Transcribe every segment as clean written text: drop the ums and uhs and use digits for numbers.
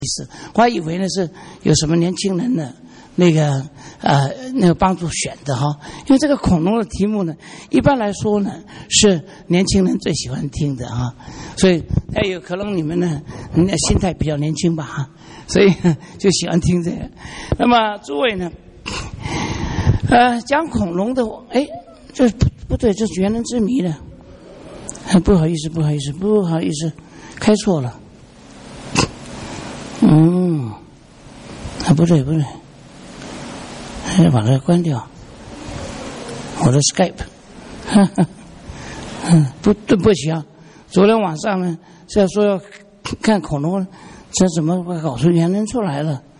思，我还以为呢是有什么年轻人呢那个帮助选的哈，因为这个恐龙的题目呢，一般来说呢是年轻人最喜欢听的啊，所以有可能你们呢心态比较年轻吧哈，所以就喜欢听这个。那么诸位呢，讲恐龙的，这不对，这是猿人之谜的，不好意思，开错了。不对，把它关掉。我的 Skype， 不行。昨天晚上呢，是要说要看恐龙，这怎么搞出猿人出来了？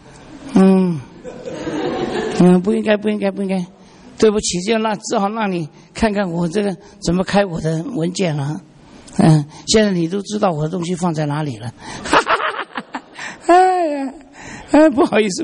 不应该。对不起，只好让你看看我这个怎么开我的文件了。现在你都知道我的东西放在哪里了。不好意思。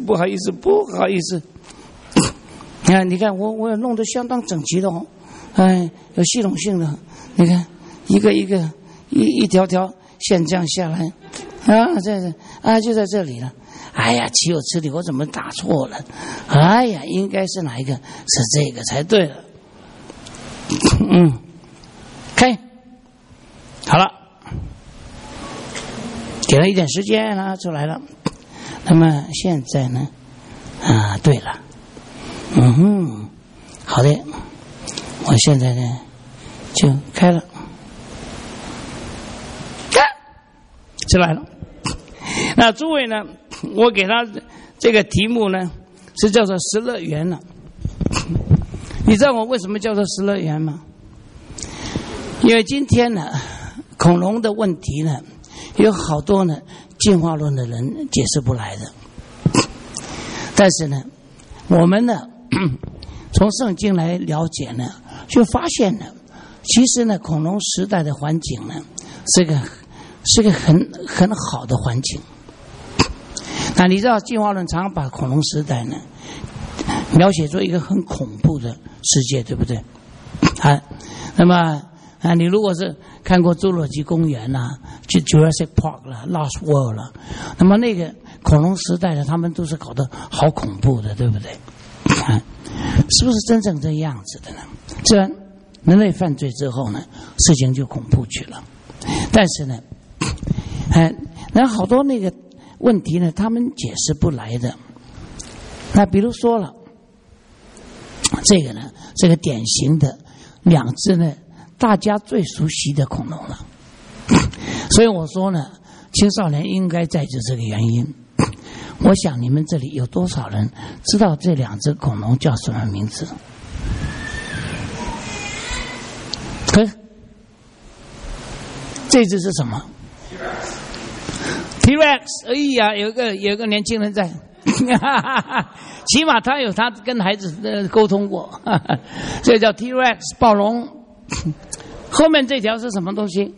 你看我也弄得相当整齐的哦，有系统性的。你看一条条线这样下来，就在这里了。岂有此理！我怎么打错了？应该是哪一个？是这个才对了。开，好了，给了一点时间了，出来了。那么现在呢？对了，好的，我现在呢就开了，出来了。那诸位呢？我给他这个题目呢是叫做失乐园了。你知道我为什么叫做失乐园吗？因为今天呢，恐龙的问题呢，有好多呢进化论的人解释不来的。但是呢，我们呢从圣经来了解呢，就发现呢，其实呢，恐龙时代的环境呢，是个很好的环境。那你知道进化论常常把恐龙时代呢描写出一个很恐怖的世界，对不对？那么你如果是看过侏罗纪公园啦、Jurassic Park 啦、Lost World 啦，那么那个恐龙时代的他们都是搞得好恐怖的，对不对？是不是真正这样子的呢？自然人类犯罪之后呢，事情就恐怖去了。但是呢，那好多那个问题呢，他们解释不来的。那比如说了，这个呢，这个典型的两只呢，大家最熟悉的恐龙了。所以我说呢，青少年应该在就这个原因。我想你们这里有多少人知道这两只恐龙叫什么名字？这只是什么？T-Rex， 有个年轻人在，起码他跟孩子沟通过，这个叫 T-Rex 暴龙。后面这条是什么东西？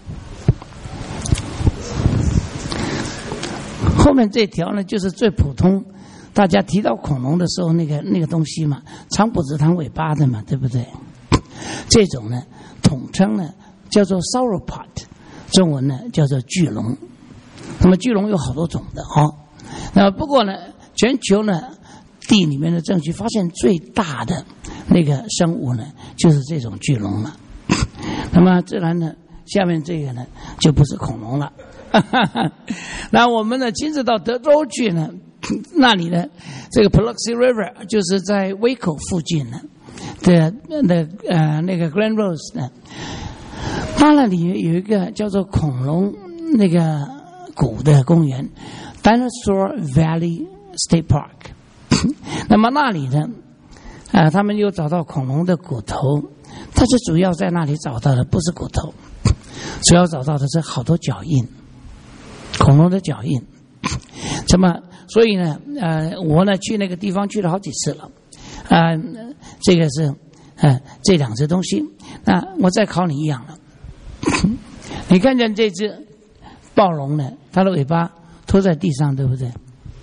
后面这条呢，就是最普通，大家提到恐龙的时候那个东西嘛，长脖子长尾巴的嘛，对不对？这种呢，统称呢叫做 sauropod， 中文呢叫做巨龙。那么巨龙有好多种的哦。那不过呢，全球呢地里面的证据发现最大的那个生物呢，就是这种巨龙了。那么自然呢，下面这个呢就不是恐龙了。那我们呢亲自到德州去呢，那里呢这个 Biloxi River 就是在威口附近呢的那个 Glen Rose 呢，它那里有一个叫做恐龙那个谷的公园 Dinosaur Valley State Park。 那么那里呢他们又找到恐龙的骨头，但是主要在那里找到的不是骨头，主要找到的是好多脚印，恐龙的脚印。所以呢我呢去那个地方去了好几次了。这个是这两只东西。那我再考你一样了。你看见这只暴龙呢，它的尾巴拖在地上，对不对？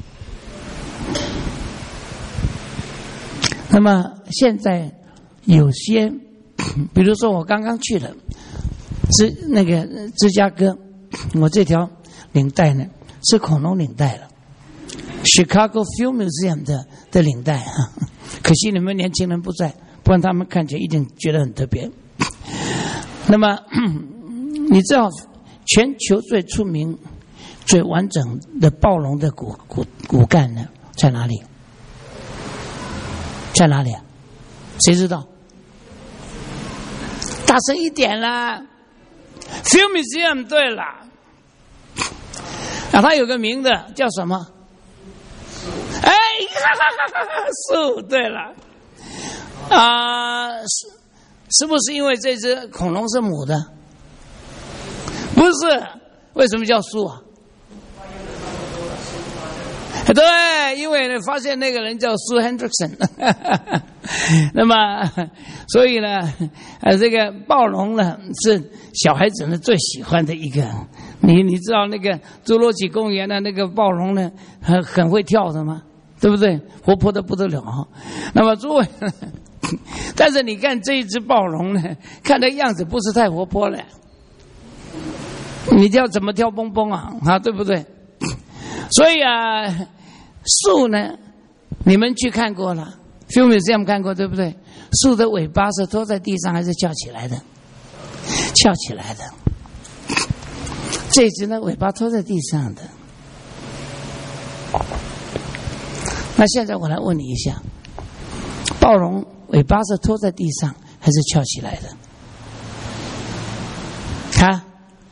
那么现在有些，比如说我刚刚去了芝加哥，我这条领带呢是恐龙领带了 ，Chicago Film Museum 的领带啊。可惜你们年轻人不在，不然他们看起来一定觉得很特别。那么，你知道全球最出名、最完整的暴龙的骨干呢，在哪里？在哪里啊？谁知道？大声一点啦 ！Film Museum 对了，啊，它有个名字叫什么？哎，树对了，是不是因为这只恐龙是母的？不是，为什么叫树啊？对，因为发现那个人叫苏 Hendrickson， 那么所以呢，这个暴龙呢是小孩子呢最喜欢的一个。你知道那个侏罗纪公园的那个暴龙呢，很会跳的吗？对不对？活泼的不得了哈。那么诸位，但是你看这一只暴龙呢，看的样子不是太活泼了。你怎么跳蹦蹦啊？对不对？所以树呢，你们去看过了 ，Film Museum 看过对不对？树的尾巴是拖在地上还是翘起来的？翘起来的。这只呢，尾巴拖在地上的。那现在我来问你一下，暴龙尾巴是拖在地上还是翘起来的？啊？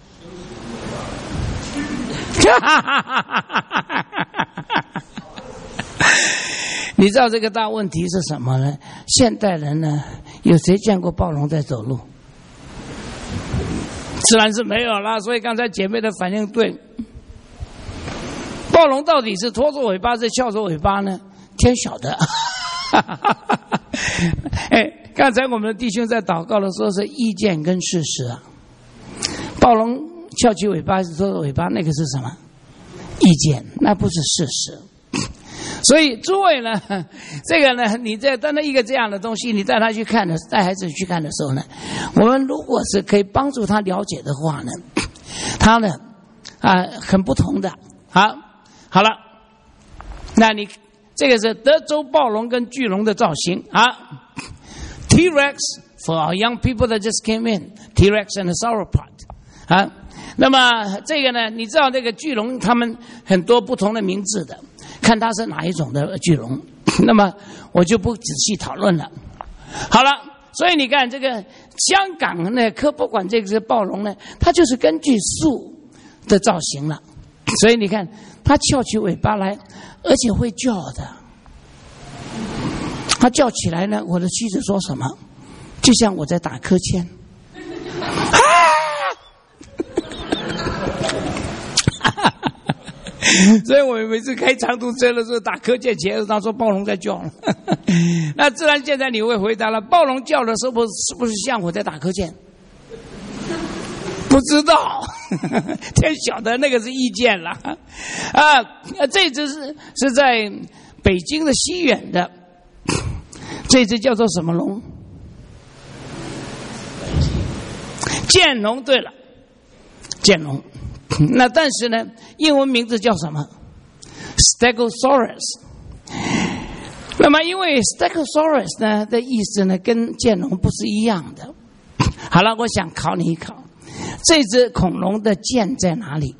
你知道这个大问题是什么呢？现代人呢，有谁见过暴龙在走路？自然是没有啦。所以刚才姐妹的反应对，暴龙到底是拖着尾巴是翘着尾巴呢？天晓得。哎，刚才我们的弟兄在祷告的时候是意见跟事实啊。暴龙翘起尾巴还是拖着尾巴，那个是什么？意见，那不是事实。所以诸位呢，这个呢，你在当一个这样的东西，你带他去看的，带孩子去看的时候呢，我们如果是可以帮助他了解的话呢，他呢很不同的。好了，那你这个是德州暴龙跟巨龙的造型啊 ，T-Rex for our young people that just came in, T-Rex and the sauropod 啊。那么这个呢，你知道这个巨龙他们很多不同的名字的，看它是哪一种的巨龙，那么我就不仔细讨论了。好了，所以你看这个香港呢科博馆这只暴龙呢，它就是根据树的造型了，所以你看它翘起尾巴来，而且会叫的。它叫起来呢，我的妻子说什么？就像我在打柯欠。所以我每次开长途车的时候打柯欠前，他说暴龙在叫了。那自然现在你会回答了，暴龙叫的时候是不是像我在打柯欠？不知道，天晓得，那个是意见了。这只是在北京的西远的，这只叫做什么龙？剑龙。对了，剑龙。那但是呢，英文名字叫什么 ？Stegosaurus。那么因为 Stegosaurus 呢的意思呢，跟剑龙不是一样的。好了，我想考你一考，这只恐龙的剑在哪里？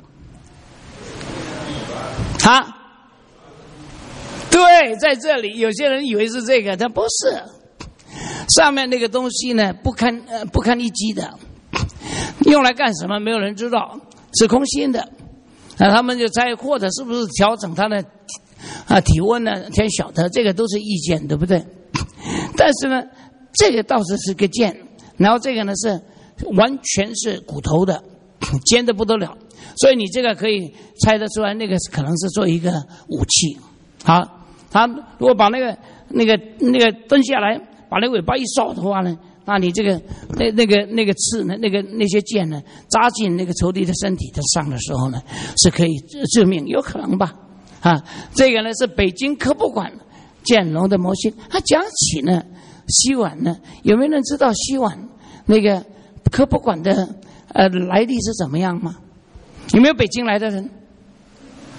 对，在这里。有些人以为是这个，但不是。上面那个东西呢，不堪一击的，用来干什么？没有人知道。是空心的，他们就猜或者是不是调整它的体温呢？天晓得，这个都是意见，对不对？但是呢，这个倒是个剑，然后这个呢是完全是骨头的，尖的不得了，所以你这个可以猜得出来，那个可能是做一个武器。好，他如果把那个蹲下来，把那尾巴一扫的话呢？那你这个那个刺呢，那些剑呢，扎进那个仇敌的身体的上的时候呢，是可以致命，有可能吧？这个呢是北京科博馆剑龙的模型。他讲起呢，西莞呢，有没有人知道西莞那个科博馆的来历是怎么样吗？有没有北京来的人？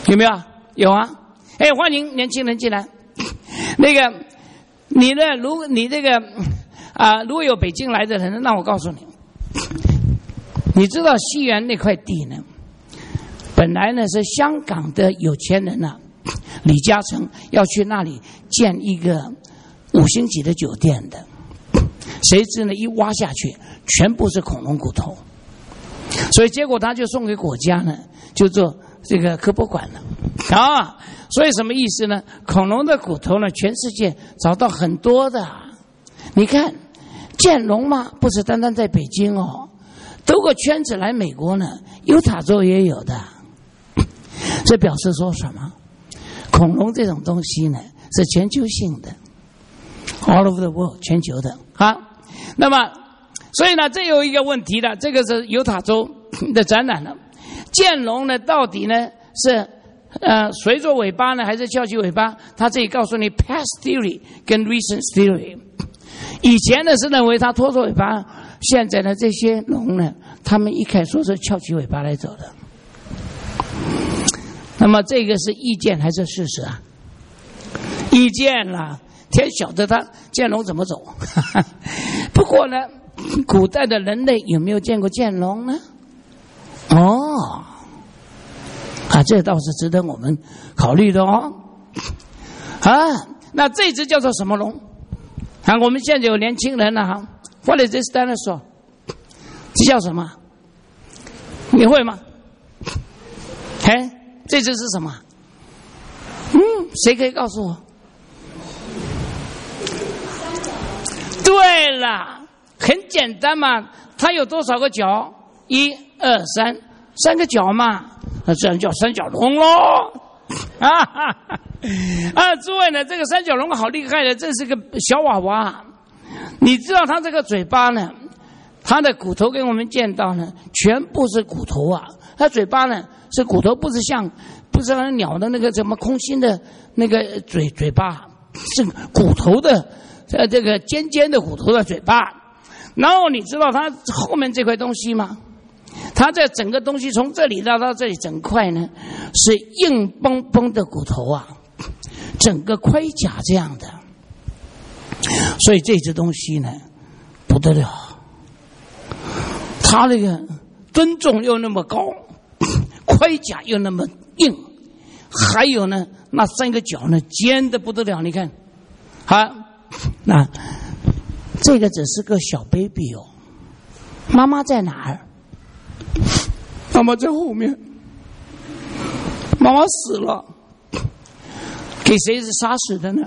有没有？有啊。哎，欢迎年轻人进来。那个，你呢？如果你这个如果有北京来的人，那我告诉你，你知道西园那块地呢，本来呢是香港的有钱人啊，李嘉诚要去那里建一个5星级的酒店的，谁知呢一挖下去，全部是恐龙骨头，所以结果他就送给国家呢，就做这个科博馆了啊。所以什么意思呢？恐龙的骨头呢，全世界找到很多的。你看，剑龙嘛，不是单单在北京哦，兜个圈子来美国呢，犹他州也有的。这表示说什么？恐龙这种东西呢，是全球性的 ，all over the world， 全球的啊。那么，所以呢，这有一个问题了，这个是犹他州的展览了。剑龙呢，到底呢是随着尾巴呢，还是翘起尾巴？他这里告诉你 past theory 跟 recent theory。以前呢是认为它拖着尾巴，现在呢这些龙呢，他们一开始说是翘起尾巴来走的。那么这个是意见还是事实啊？意见啦，天晓得它剑龙怎么走。不过呢，古代的人类有没有见过剑龙呢？哦，这倒是值得我们考虑的哦。那这只叫做什么龙？我们现在有年轻人了哈。What is this dinosaur？ 这叫什么？你会吗？这只是什么？谁可以告诉我？对了，很简单嘛，它有多少个脚？1、2、3，三个脚嘛，这样叫三角龙咯。诸位呢，这个三角龙好厉害的，这是个小娃娃。你知道它这个嘴巴呢，它的骨头跟我们见到呢，全部是骨头啊。它嘴巴呢是骨头，不是像鸟的那个什么空心的那个嘴巴，是骨头的，这个尖尖的骨头的嘴巴。然后你知道它后面这块东西吗？它这整个东西从这里到这里，整块呢是硬邦邦的骨头啊，整个盔甲这样的。所以这只东西呢不得了，它那个吨重又那么高，盔甲又那么硬，还有呢那三个脚呢尖的不得了。你看，那这个只是个小 baby 哦，妈妈在哪儿？妈妈在后面，妈妈死了，给谁是杀死的呢？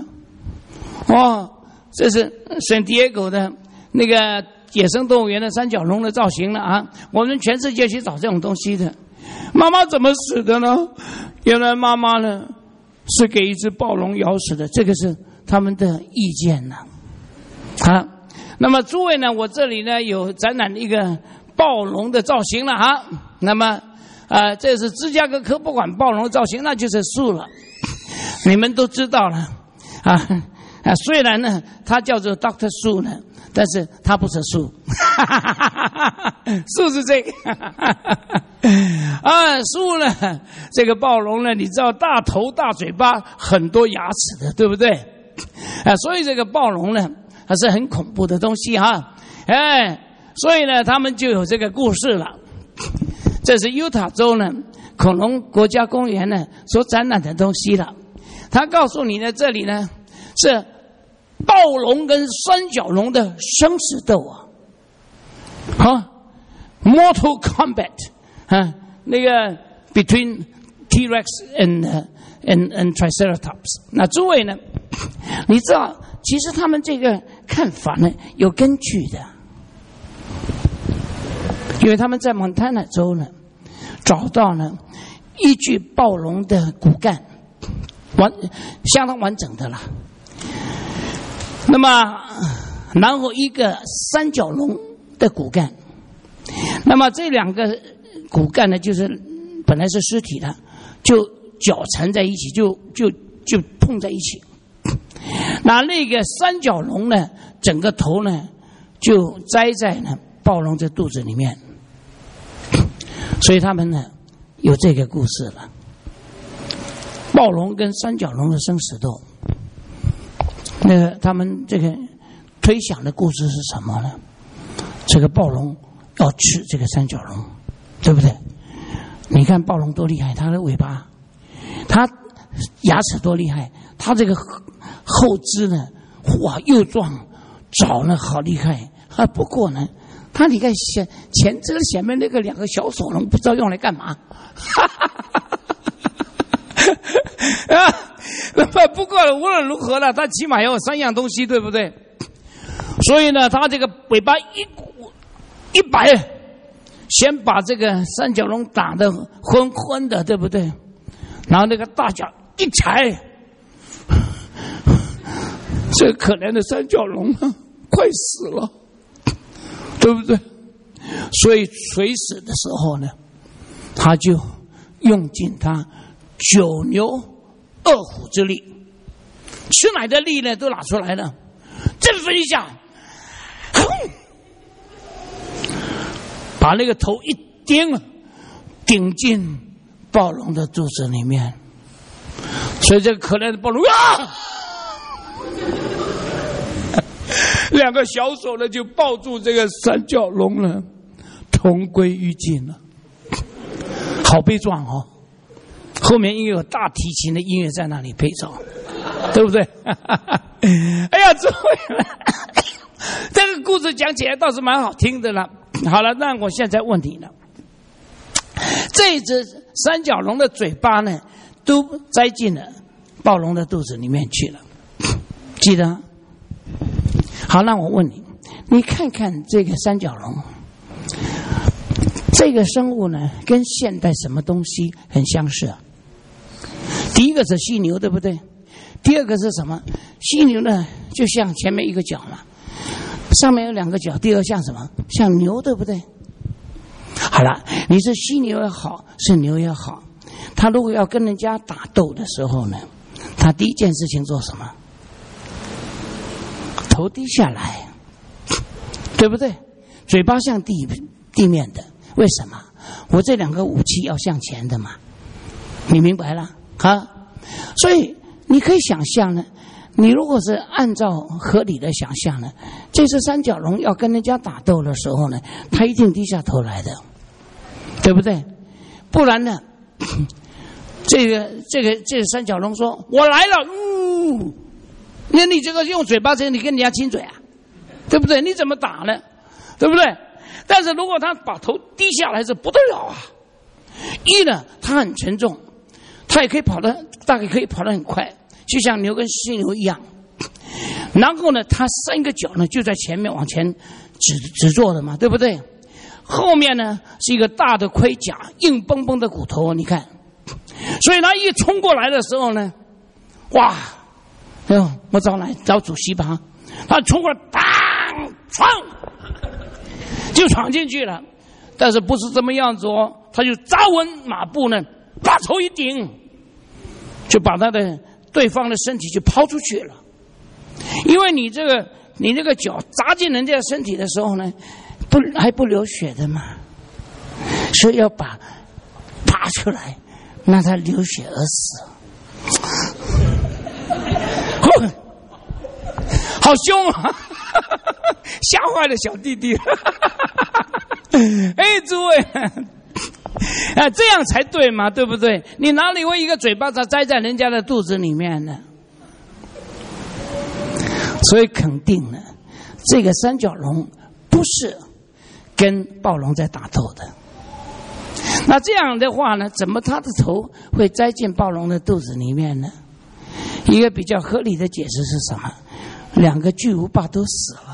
这是圣地亚哥的那个野生动物园的三角龙的造型了啊！我们全世界去找这种东西的。妈妈怎么死的呢？原来妈妈呢是给一只暴龙咬死的，这个是他们的意见呢。那么诸位呢，我这里呢有展览一个暴龙的造型了哈。那么这是芝加哥科博馆暴龙的造型，那就是树了。你们都知道了虽然呢它叫做 Dr. 树呢，但是它不是树。树是这个树呢，这个暴龙呢，你知道大头大嘴巴很多牙齿的，对不对？所以这个暴龙呢它是很恐怖的东西哈。所以呢他们就有这个故事了。这是犹他州呢恐龙国家公园呢所展览的东西了。他告诉你呢，这里呢是暴龙跟三角龙的生死斗Mortal Kombat 那个 between T-Rex and Triceratops。那诸位呢，你知道其实他们这个看法呢有根据的，因为他们在蒙塔纳州呢找到呢一具暴龙的骨干，相当完整的了。那么然后一个三角龙的骨干，那么这两个骨干呢就是本来是尸体的，就绞缠在一起，就碰在一起。那个三角龙呢整个头呢就栽在呢暴龙的肚子里面，所以他们呢有这个故事了。 暴龙跟三角龙的生死斗。那个他们这个推想的故事是什么呢？这个暴龙要吃这个三角龙，对不对？你看暴龙多厉害，它的尾巴，它牙齿多厉害，它这个后肢呢，哇，又壮，爪呢好厉害。不过呢，它你看前面那个两个小手龙不知道用来干嘛。那么不过无论如何呢，它起码要有3样东西，对不对？所以呢，它这个尾巴一摆，先把这个三角龙打得昏昏的，对不对？然后那个大脚一踩，这个可怜的三角龙快死了，对不对？所以垂死的时候呢，他就用尽他9牛2虎之力，吃奶的力呢都拿出来了，振奋一下，把那个头一顶进暴龙的肚子里面。所以这个可怜的暴龙啊，两个小手呢就抱住这个三角龙了，同归于尽了。好悲壮哦！后面应该有大提琴的音乐在那里配奏，对不对？哎呀，这个故事讲起来倒是蛮好听的了。好了，那我现在问题了，这只三角龙的嘴巴呢，都栽进了暴龙的肚子里面去了，记得？好，那我问你，你看看这个三角龙，这个生物呢，跟现代什么东西很相似啊？第一个是犀牛，对不对？第二个是什么？犀牛呢，就像前面一个角嘛，上面有2个角，第二像什么？像牛，对不对？好了，你是犀牛也好，是牛也好，他如果要跟人家打斗的时候呢，他第一件事情做什么？头低下来，对不对？嘴巴向地面的，为什么？我这2个武器要向前的嘛，你明白了啊？所以你可以想象呢，你如果是按照合理的想象呢，这只三角龙要跟人家打斗的时候呢，它一定低下头来的，对不对？不然呢，这个三角龙说：“我来了。”那你这个用嘴巴你跟人家亲嘴啊，对不对？你怎么打呢？对不对？但是如果他把头低下来是不得了啊！一呢，它很沉重，它也可以大概可以跑得很快，就像牛跟犀牛一样。然后呢，它3个角呢就在前面往前直坐的嘛，对不对？后面呢是一个大的盔甲，硬邦邦的骨头，你看。所以它一冲过来的时候呢，哇！哎呦，我找主席吧，他冲过来，当闯，就闯进去了。但是不是这么样子哦？他就扎稳马步呢，把头一顶，就把他的对方的身体就抛出去了。因为你这个脚扎进人家的身体的时候呢，还不流血的嘛，所以要拔出来，让他流血而死。好凶啊！吓坏了小弟弟。哎，诸位，这样才对嘛，对不对？你哪里会一个嘴巴子栽在人家的肚子里面呢？所以肯定呢，这个三角龙不是跟暴龙在打斗的。那这样的话呢，怎么他的头会栽进暴龙的肚子里面呢？一个比较合理的解释是什么？2个巨无霸都死了，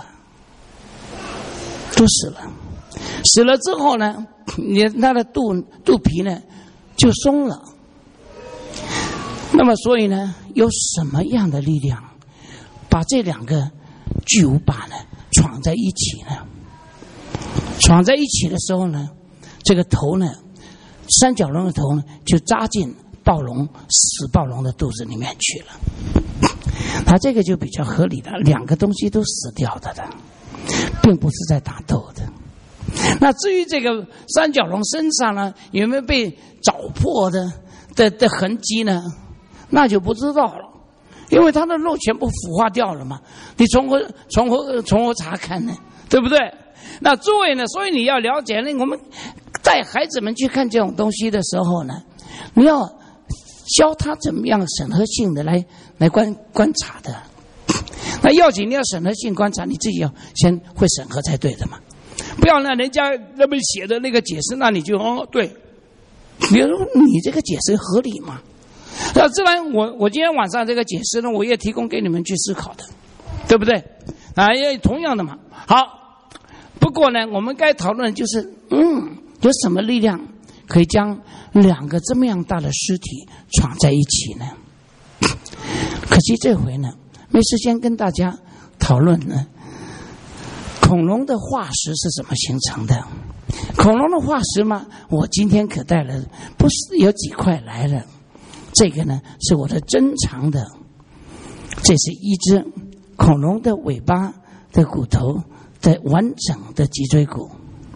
死了之后呢，他的肚皮呢就松了。那么所以呢，有什么样的力量把这2个巨无霸呢闯在一起呢？闯在一起的时候呢，这个头呢，三角龙的头呢就扎进死暴龙的肚子里面去了。它这个就比较合理的，2个东西都死掉的，并不是在打斗的。那至于这个三角龙身上呢有没有被凿破的痕迹呢？ 那就不知道了，因为它的肉全部腐化掉了嘛，你从何查看呢？对不对？那诸位呢？所以你要了解，我们带孩子们去看这种东西的时候呢，你要教他怎么样审核性的来观察的。那要紧，你要审核性观察，你自己要先会审核才对的嘛。不要让人家那边写的那个解释，那你就对，你这个解释合理吗？那自然我今天晚上这个解释呢，我也提供给你们去思考的，对不对？也同样的嘛。好，不过呢，我们该讨论就是有什么力量可以将两个这么样大的尸体闯在一起呢？可惜这回呢没时间跟大家讨论呢恐龙的化石是怎么形成的。恐龙的化石嘛，我今天可带了，不是有几块来了。这个呢是我的珍藏的，这是一只恐龙的尾巴的骨头的完整的脊椎骨，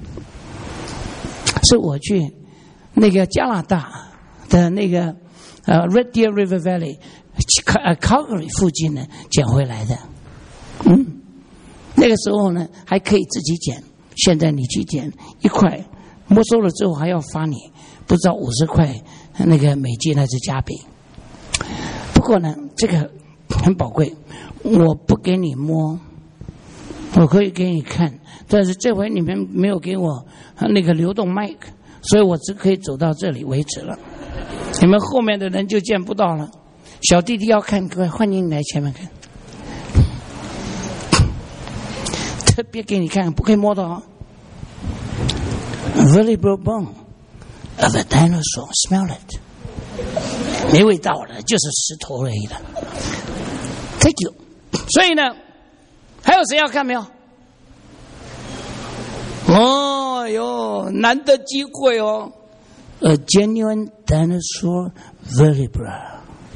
是我去那个加拿大的那个Red Deer River Valley Calgary 附近呢捡回来的。那个时候呢还可以自己捡，现在你去捡一块没收了之后还要罚你不知道50块那个美金还是加币。不过呢这个很宝贵，我不给你摸，我可以给你看，但是这回你们没有给我那个流动麦克，所以我只可以走到这里为止了，你们后面的人就见不到了。小弟弟要看，各位欢迎来前面看，特别给你看，不可以摸到哦。Vertebral bone of a dinosaur, smell it。没味道了，就是石头而已了。Thank you。所以呢，还有谁要看没有？哦哟，难得机会哦。A genuine dinosaur vertebra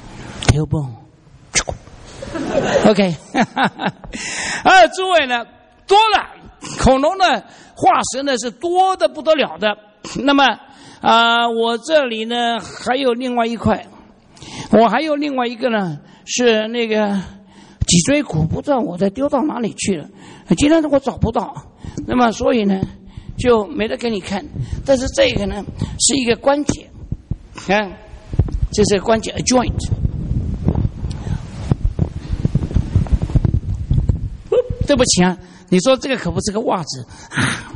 tailbone。OK， 诸位呢，多了，恐龙的化石呢是多的不得了的。那么我这里呢还有另外一块，我还有另外一个呢是那个脊椎骨，不知道我再丢到哪里去了，今天我找不到，那么所以呢就没得给你看。但是这个呢是一个关节，看，这是关节 a joint。对不起啊，你说这个可不是个袜子啊！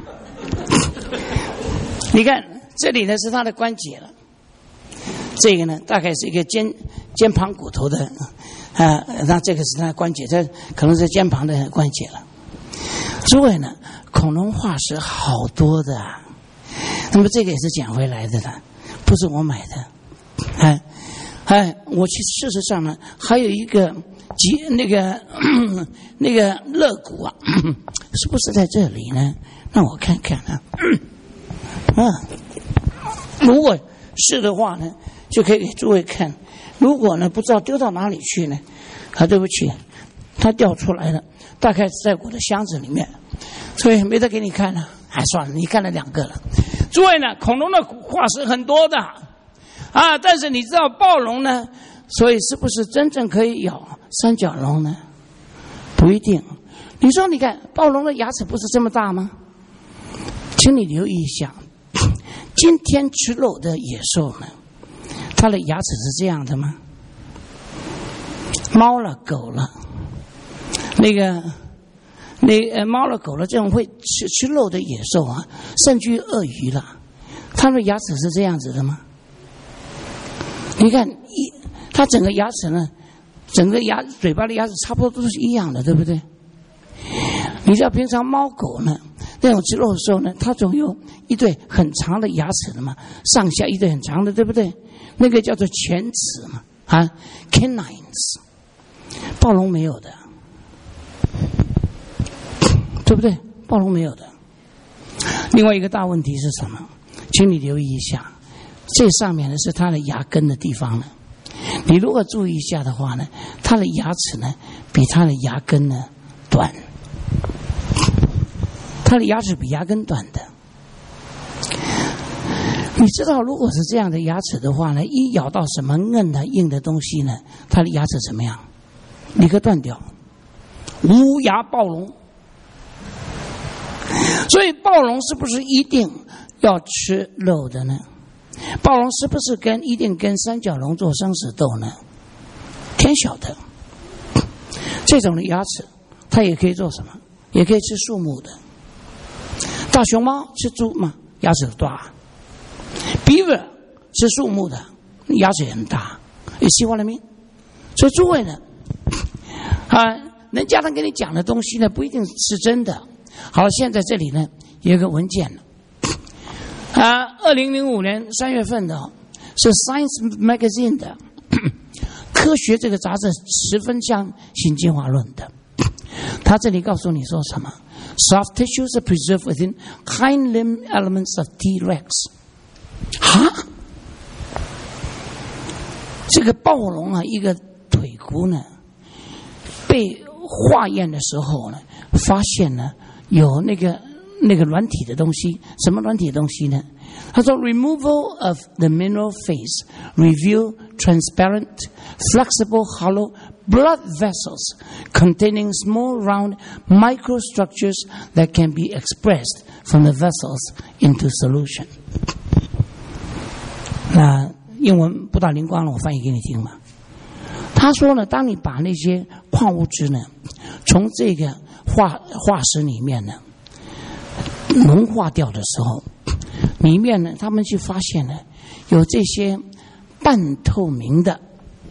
你看这里呢是它的关节了，这个呢大概是一个肩膀骨头的那这个是它的关节，这可能是肩膀的关节了。诸位呢，恐龙化石好多的那么这个也是捡回来的了，不是我买的。我去事实上呢还有一个那个肋骨是不是在这里呢？让我看看如果是的话呢就可以给诸位看，如果呢不知道丢到哪里去呢对不起，它掉出来了，大概是在我的箱子里面，所以没得给你看了。算了，你看了2个了。诸位呢，恐龙的化石很多的但是你知道暴龙呢，所以是不是真正可以咬三角龙呢？不一定。你说你看暴龙的牙齿不是这么大吗？请你留意一下，今天吃肉的野兽呢，它的牙齿是这样的吗？猫了狗了猫了狗了这种会吃肉的野兽甚至于鳄鱼了，它的牙齿是这样子的吗？你看它整个牙齿呢，整个嘴巴的牙齿差不多都是一样的，对不对？你知道平常猫狗呢那种吃肉的时候呢，它总有一对很长的牙齿的嘛，上下一对很长的，对不对？那个叫做犬齿嘛canines。 暴龙没有的，对不对？暴龙没有的。另外一个大问题是什么？请你留意一下，这上面呢是它的牙根的地方呢，你如果注意一下的话呢，它的牙齿呢比它的牙根呢短，它的牙齿比牙根短的。 你知道，如果是这样的牙齿的话呢，一咬到什么硬的硬的东西呢，它的牙齿怎么样？立刻断掉，无牙暴龙。所以暴龙是不是一定要吃肉的呢？暴龙是不是一定跟三角龙做生死斗呢？天晓得。这种的牙齿，它也可以做什么？也可以吃树木的。大熊猫吃猪嘛，牙齿大。Beaver 吃树木的，牙齿也很大，也西方人民。所以诸位呢，人家给你讲的东西呢，不一定是真的。好了，现在这里呢有一个文件了，2005年3月份的，是 Science Magazine 的科学这个杂志十分相信进化论的。他这里告诉你说什么 ？Soft tissues are preserved within hind limb elements of T-Rex。这个暴龙啊，一个腿骨呢，被化验的时候呢，发现呢有那个软体的东西，什么软体的东西呢？他说 ，removal of the mineral phase reveal transparent, flexible, hollow blood vessels containing small, round microstructures that can be expressed from the vessels into solution。那英文不大灵光了，我翻译给你听嘛。他说呢，当你把那些矿物质呢，从这个化石里面呢融化掉的时候，里面呢，他们去发现呢，有这些半透明的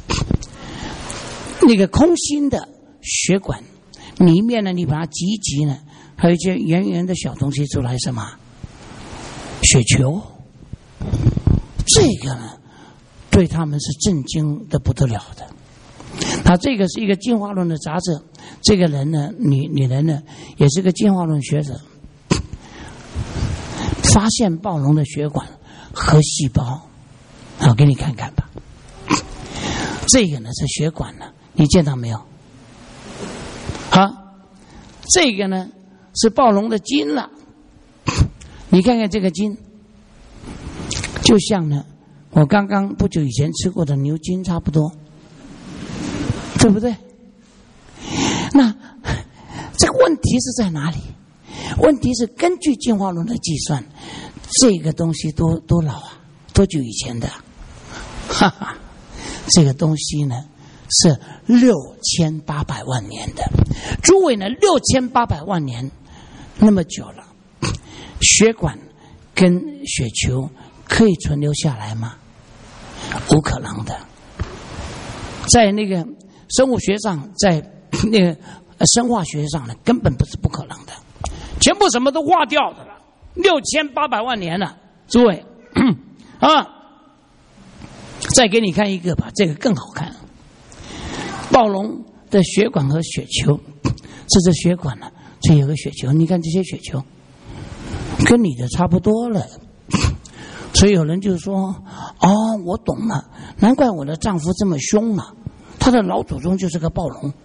那个空心的血管，里面呢，你把它挤一挤呢，还有一些圆圆的小东西出来，什么血球。这个呢，对他们是震惊的不得了的。他这个是一个进化论的杂志，这个人呢，女人呢，也是个进化论学者，发现暴龙的血管和细胞，我给你看看吧。这个呢是血管呢，你见到没有？这个呢是暴龙的筋了，你看看这个筋。就像呢，我刚刚不久以前吃过的牛筋差不多，对不对？那这个问题是在哪里？问题是根据进化论的计算，这个东西多老啊？多久以前的？这个东西呢是6800万年的。诸位呢，6800万年那么久了，血管跟血球可以存留下来吗？不可能的。在那个生物学上，在那个生化学上呢，根本不可能的，全部什么都化掉的了。6800万年了，诸位再给你看一个吧，这个更好看。暴龙的血管和血球，这血管呢，这有个血球，你看这些血球跟你的差不多了。所以有人就说，我懂了，难怪我的丈夫这么凶嘛，他的老祖宗就是个暴龙。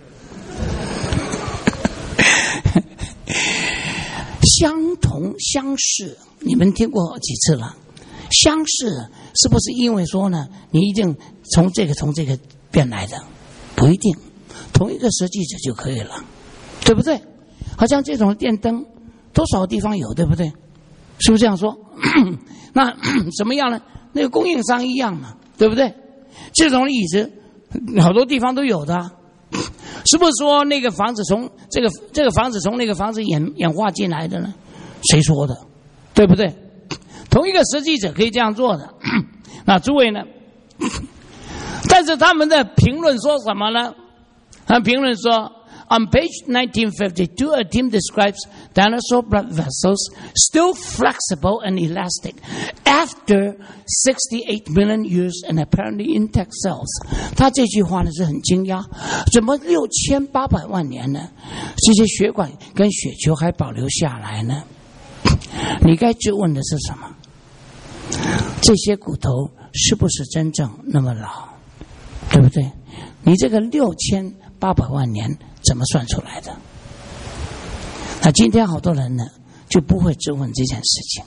相同相似，你们听过几次了？相似是不是因为说呢，你一定从这个变来的？不一定，同一个设计者就可以了，对不对？好像这种电灯，多少地方有，对不对？是不是这样说？那怎么样呢？那个供应商一样嘛，对不对？这种椅子好多地方都有的，是不是说那个房子从这个房子从那个房子演化进来的呢？谁说的？对不对？同一个设计者可以这样做的。那诸位呢？但是他们的评论说什么呢？他们评论说 ，On page 1952, a team describes dinosaur blood vessels still flexible and elastic after 68 million years and apparently intact cells。他这句话呢是很惊讶，怎么6800万年呢？这些血管跟血球还保留下来呢？你该质问的是什么？这些骨头是不是真正那么老？对不对？你这个6800万年怎么算出来的？那今天好多人呢就不会质问这件事情。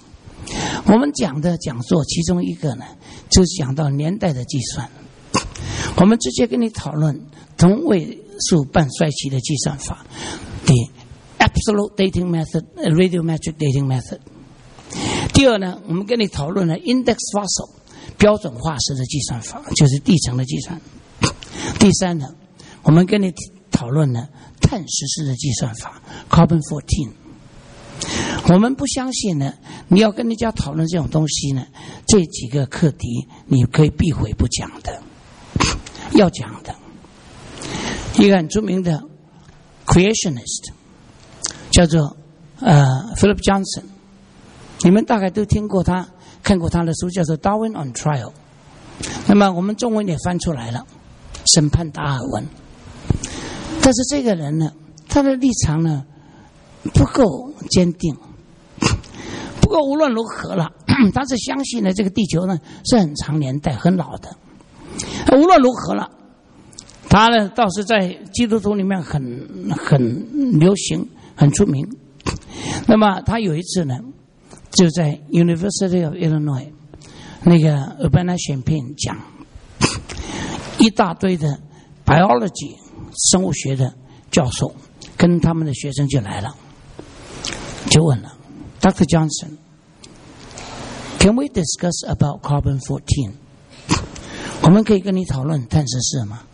我们讲的讲座其中一个呢，就是讲到年代的计算。我们直接跟你讨论同位素半衰期的计算法 ，the absolute dating method, radiometric dating method。第二呢，我们跟你讨论了 index fossil 标准化石的计算法，就是地层的计算。第三呢，我们跟你讨论了碳十四的计算法 carbon 14。我们不相信呢，你要跟人家讨论这种东西呢，这几个课题你可以避讳不讲的，要讲的。一个很著名的 creationist 叫做Philip Johnson， 你们大概都听过他，看过他的书，叫做 Darwin on Trial。那么我们中文也翻出来了，审判达尔文。但是这个人呢，他的立场呢不够坚定。不过无论如何了，他是相信呢这个地球呢是很长年代、很老的。无论如何了，他呢倒是在基督徒里面很流行、很出名。那么他有一次呢，就在 University of Illinois 那个 Urbana-Champaign 讲，一大堆的 biology 生物学的教授跟他们的学生就来了，就问了 Dr. Johnson, can we discuss about carbon 14? 我们可以跟你讨论碳十四吗？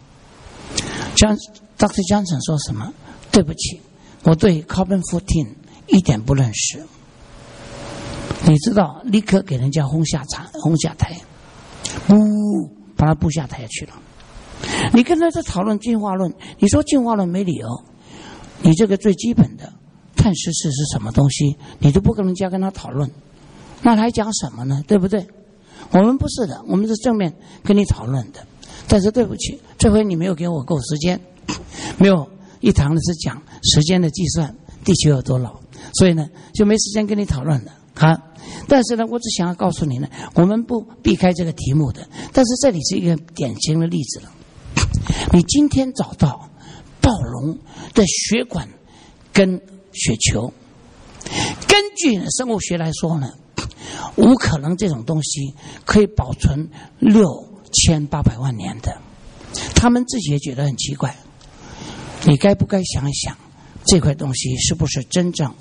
Dr. Johnson 说什么？对不起，我对 carbon 14一点不认识。你知道，立刻给人家轰下台，把他布下台去了。你跟他在讨论进化论，你说进化论没理由，你这个最基本的碳十四是什么东西，你都不跟人家跟他讨论，那还讲什么呢？对不对？我们不是的，我们是正面跟你讨论的。但是对不起，这回你没有给我够时间，没有一堂的是讲时间的计算，地球有多老，所以呢就没时间跟你讨论了啊。但是呢，我只想要告诉你呢，我们不避开这个题目的。但是这里是一个典型的例子了。你今天找到暴龙的血管跟血球，根据生物学来说呢，无可能这种东西可以保存6800万年的。他们自己也觉得很奇怪，你该不该想一想，这块东西是不是真正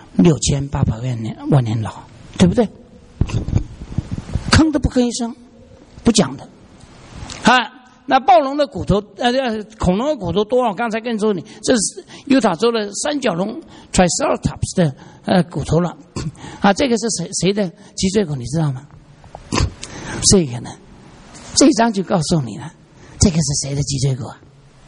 6800万年老，对不对？吭都不吭一声，不讲的。啊，那暴龙的骨头，恐龙的骨头多了。我刚才跟你说，这是犹他州的三角龙 Triceratops 的骨头了。啊，这个是谁的脊椎骨，你知道吗？这个呢，这一张就告诉你了，这个是谁的脊椎骨啊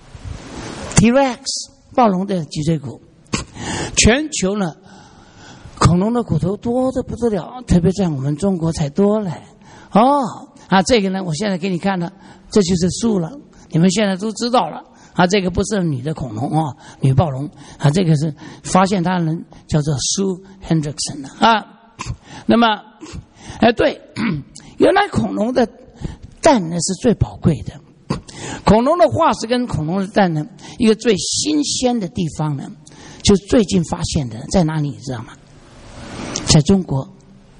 ？T-Rex 暴龙的脊椎骨。全球呢，恐龙的骨头多得不得了，特别在我们中国才多嘞。这个呢，我现在给你看了，这就是树了，你们现在都知道了。这个不是女的恐龙女暴龙这个是发现它的人叫做 Sue Hendrickson 那么对，原来恐龙的蛋呢是最宝贵的。恐龙的化石跟恐龙的蛋呢，一个最新鲜的地方呢，就最近发现的在哪里你知道吗？在中国。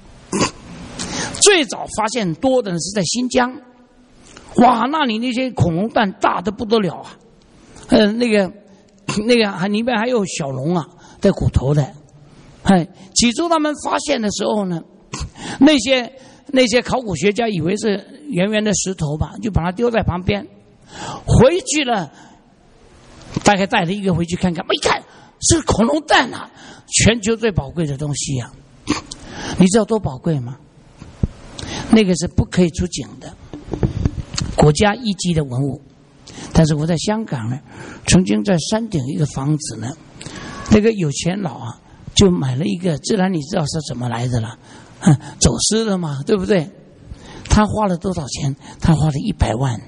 最早发现多的是在新疆，哇，那里那些恐龙蛋大得不得了啊！那个里面还有小龙的骨头的。起初他们发现的时候呢，那些考古学家以为是圆圆的石头吧，就把它丢在旁边。回去了，大概带了一个回去看看，一看是恐龙蛋啊，全球最宝贵的东西啊！你知道多宝贵吗？那个是不可以出境的，国家一级的文物。但是我在香港呢，曾经在山顶一个房子呢，那个有钱佬就买了一个，自然你知道是怎么来的了，走私的嘛，对不对？他花了多少钱？他花了100万。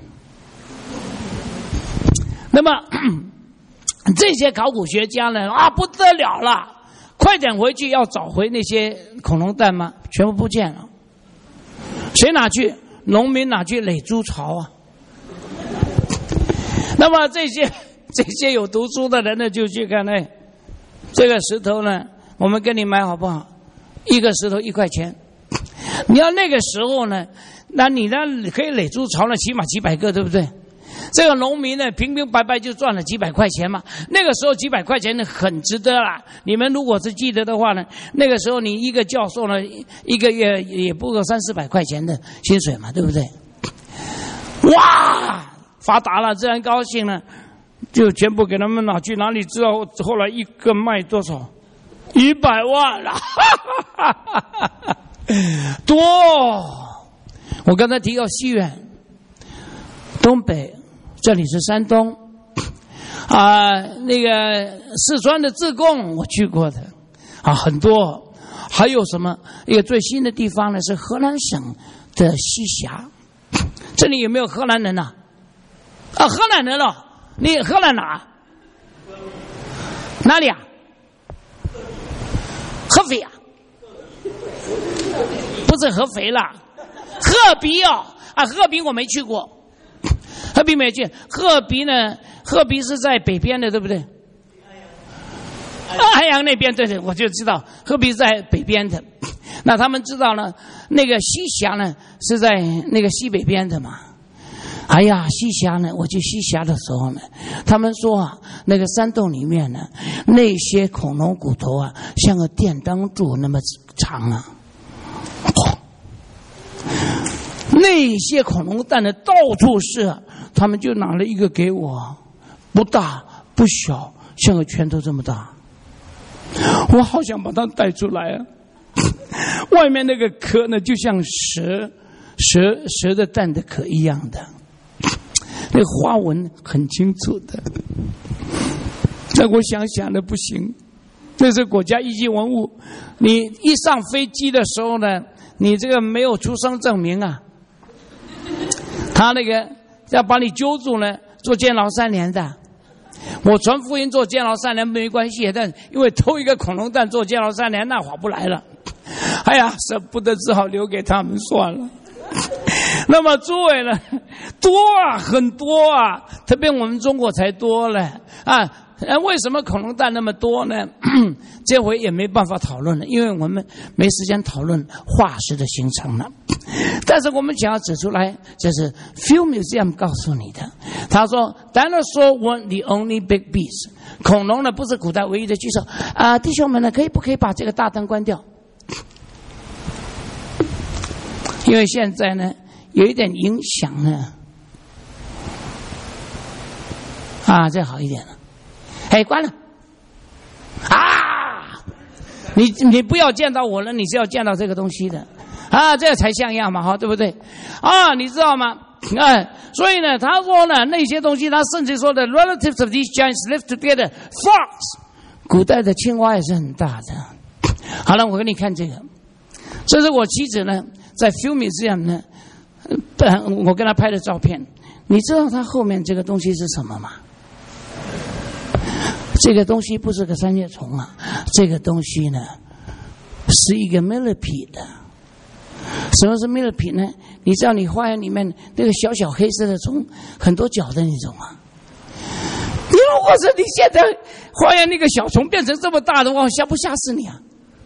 那么这些考古学家呢，不得了了，快点回去要找回那些恐龙蛋吗？全部不见了。谁拿去？农民拿去垒猪巢那么这些有读书的人呢，就去看这个石头呢，我们跟你买好不好？一个石头1块钱， 你要那个时候呢，那你呢可以垒猪槽呢，起码几百个，对不对？这个农民呢，平平白白就赚了几百块钱嘛。那个时候几百块钱呢，很值得啦。你们如果是记得的话呢，那个时候你一个教授呢，一个月也不够300-400块钱的薪水嘛，对不对？哇，发达了，自然高兴了，就全部给他们拿去。哪里知道后来一个卖多少？100万了，多！我刚才提到西远、东北。这里是山东，那个四川的自贡我去过的，很多。还有什么？一个最新的地方呢是河南省的西峡。这里有没有河南人呐？河南人了，你河南哪？哪里啊？合肥啊？不是合肥啦，鹤壁哦，鹤壁我没去过。鹤壁没去，鹤壁呢？鹤壁是在北边的，对不对？安阳那边，对，我就知道鹤壁在北边的。那他们知道呢，那个西峡呢是在那个西北边的嘛。哎呀，西峡呢，我去西峡的时候呢，他们说那个山洞里面呢，那些恐龙骨头像个电灯柱那么长啊。那些恐龙蛋呢，到处是。他们就拿了一个给我，不大不小，像个拳头这么大。我好想把它带出来啊！外面那个壳呢，就像蛇的蛋的壳一样的，那个花纹很清楚的。那我想的不行，这是国家一级文物。你一上飞机的时候呢，你这个没有出生证明啊，他那个。要把你揪住呢，坐监牢3年的。我传福音坐监牢3年没关系，但因为偷一个恐龙蛋坐监牢3年，那划不来了。哎呀，舍不得，只好留给他们算了。那么诸位呢，多啊，很多啊，特别我们中国才多了啊。为什么恐龙蛋那么多呢？这回也没办法讨论了，因为我们没时间讨论化石的形成了。但是我们想要指出来，这是 Field Museum 告诉你的。他说 Dinosaur weren't the only big beasts， 恐龙呢不是古代唯一的巨兽。弟兄们呢，不可以把这个大灯关掉？因为现在呢有一点影响呢。这好一点了。关了。你不要见到我了，你是要见到这个东西的。这才像样嘛，对不对？你知道吗？所以呢，他说呢，那些东西，他甚至说的 relatives of these giants lived together. Frogs， 古代的青蛙也是很大的。好了，我给你看这个，这是我妻子呢在 Field Museum 呢，我跟她拍的照片。你知道它后面这个东西是什么吗？这个东西不是个三叶虫这个东西呢是一个 millipede 的。什么是 millipede 呢？你知道你花园里面那个小小黑色的虫，很多脚的那种你如果是你现在花园那个小虫变成这么大的话，吓不吓死你啊？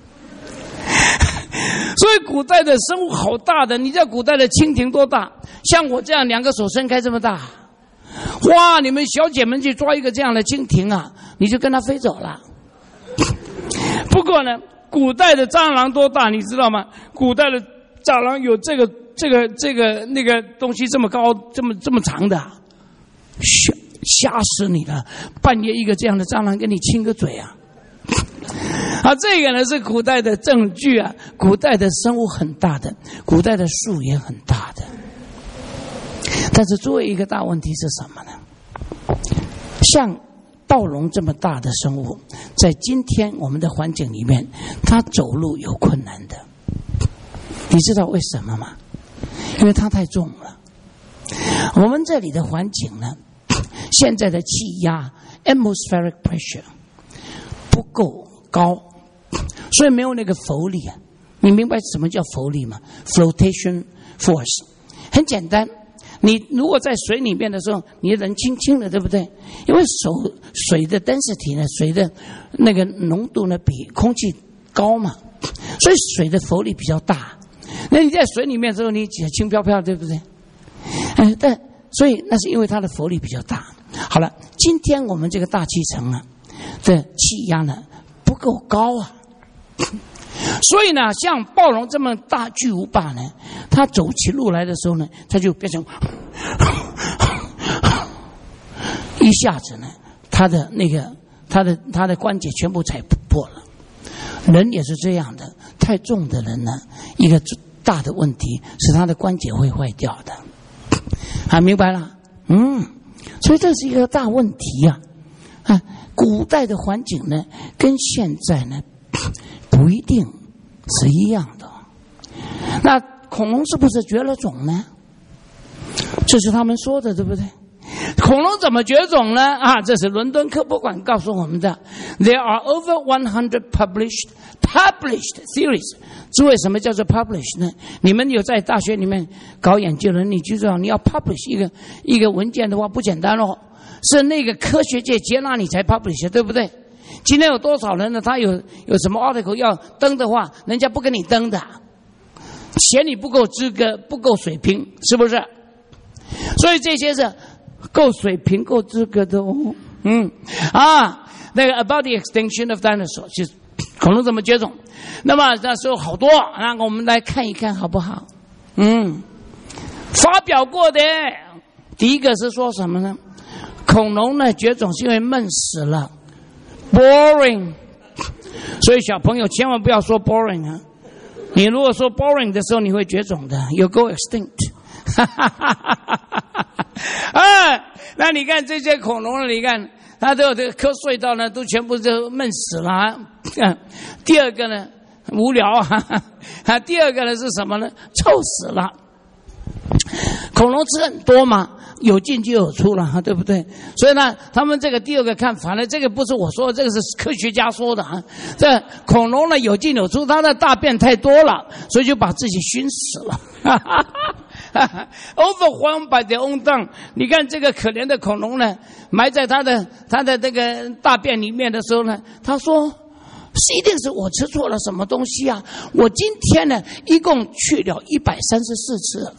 所以古代的生物好大的，你知道古代的蜻蜓多大？像我这样2个手伸开这么大。哇！你们小姐们去抓一个这样的蜻蜓你就跟它飞走了。不过呢，古代的蟑螂多大，你知道吗？古代的蟑螂有这个那个东西这么高，这么长的，吓死你了！半夜一个这样的蟑螂跟你亲个嘴这个呢是古代的证据古代的生物很大的，古代的树也很大的。但是作为一个大问题是什么呢？像暴龙这么大的生物，在今天我们的环境里面，它走路有困难的。你知道为什么吗？因为它太重了。我们这里的环境呢，现在的气压 atmospheric pressure 不够高，所以没有那个浮力你明白什么叫浮力吗？ flotation force 很简单。你如果在水里面的时候，你人轻轻的，对不对？因为水的 density 呢，水的那个浓度呢比空气高嘛，所以水的浮力比较大。 那你在水里面的时候，你轻飘飘，对不对？但所以那是因为它的浮力比较大。好了，今天我们这个大气层啊的气压呢不够高啊，所以呢，像暴龙这么大巨无霸呢，它走起路来的时候呢，它就变成一下子呢，它的关节全部踩破了。人也是这样的，太重的人呢，一个大的问题是他的关节会坏掉的。明白了？所以这是一个大问题呀。古代的环境呢，跟现在呢不一定是一样的。那恐龙是不是绝了种呢？这是他们说的，对不对？恐龙怎么绝种呢？这是伦敦科博馆告诉我们的。There are over 100 published theories。诸位，什么叫做 publish 呢？你们有在大学里面搞研究的，你就知道你要 publish 一个文件的话不简单哦，是那个科学界接纳你才 publish， 对不对？今天有多少人呢？他有什么 article 要登的话，人家不跟你登的，嫌你不够资格、不够水平，是不是？所以这些是够水平、够资格的哦。那个 about the extinction of dinosaurs， 就是恐龙怎么绝种。那么那时候好多，那我们来看一看好不好？发表过的第一个是说什么呢？恐龙呢绝种是因为闷死了 ，boring。所以小朋友千万不要说 boring 啊！你如果说 boring 的时候，你会绝种的 ，you go extinct。那你看这些恐龙，你看它都有这个瞌睡到呢，都全部都闷死了。第二个呢，无聊第二个呢是什么呢？臭死了。恐龙吃很多嘛，有进就有出了，对不对？所以呢，他们这个第二个看法呢，这个不是我说的，这个是科学家说的。这恐龙呢有进有出，它的大便太多了，所以就把自己熏死了。Overwhelmed by their own dung。你看这个可怜的恐龙呢，埋在它的这个大便里面的时候呢，他说一定是我吃错了什么东西啊！我今天呢一共去了134次。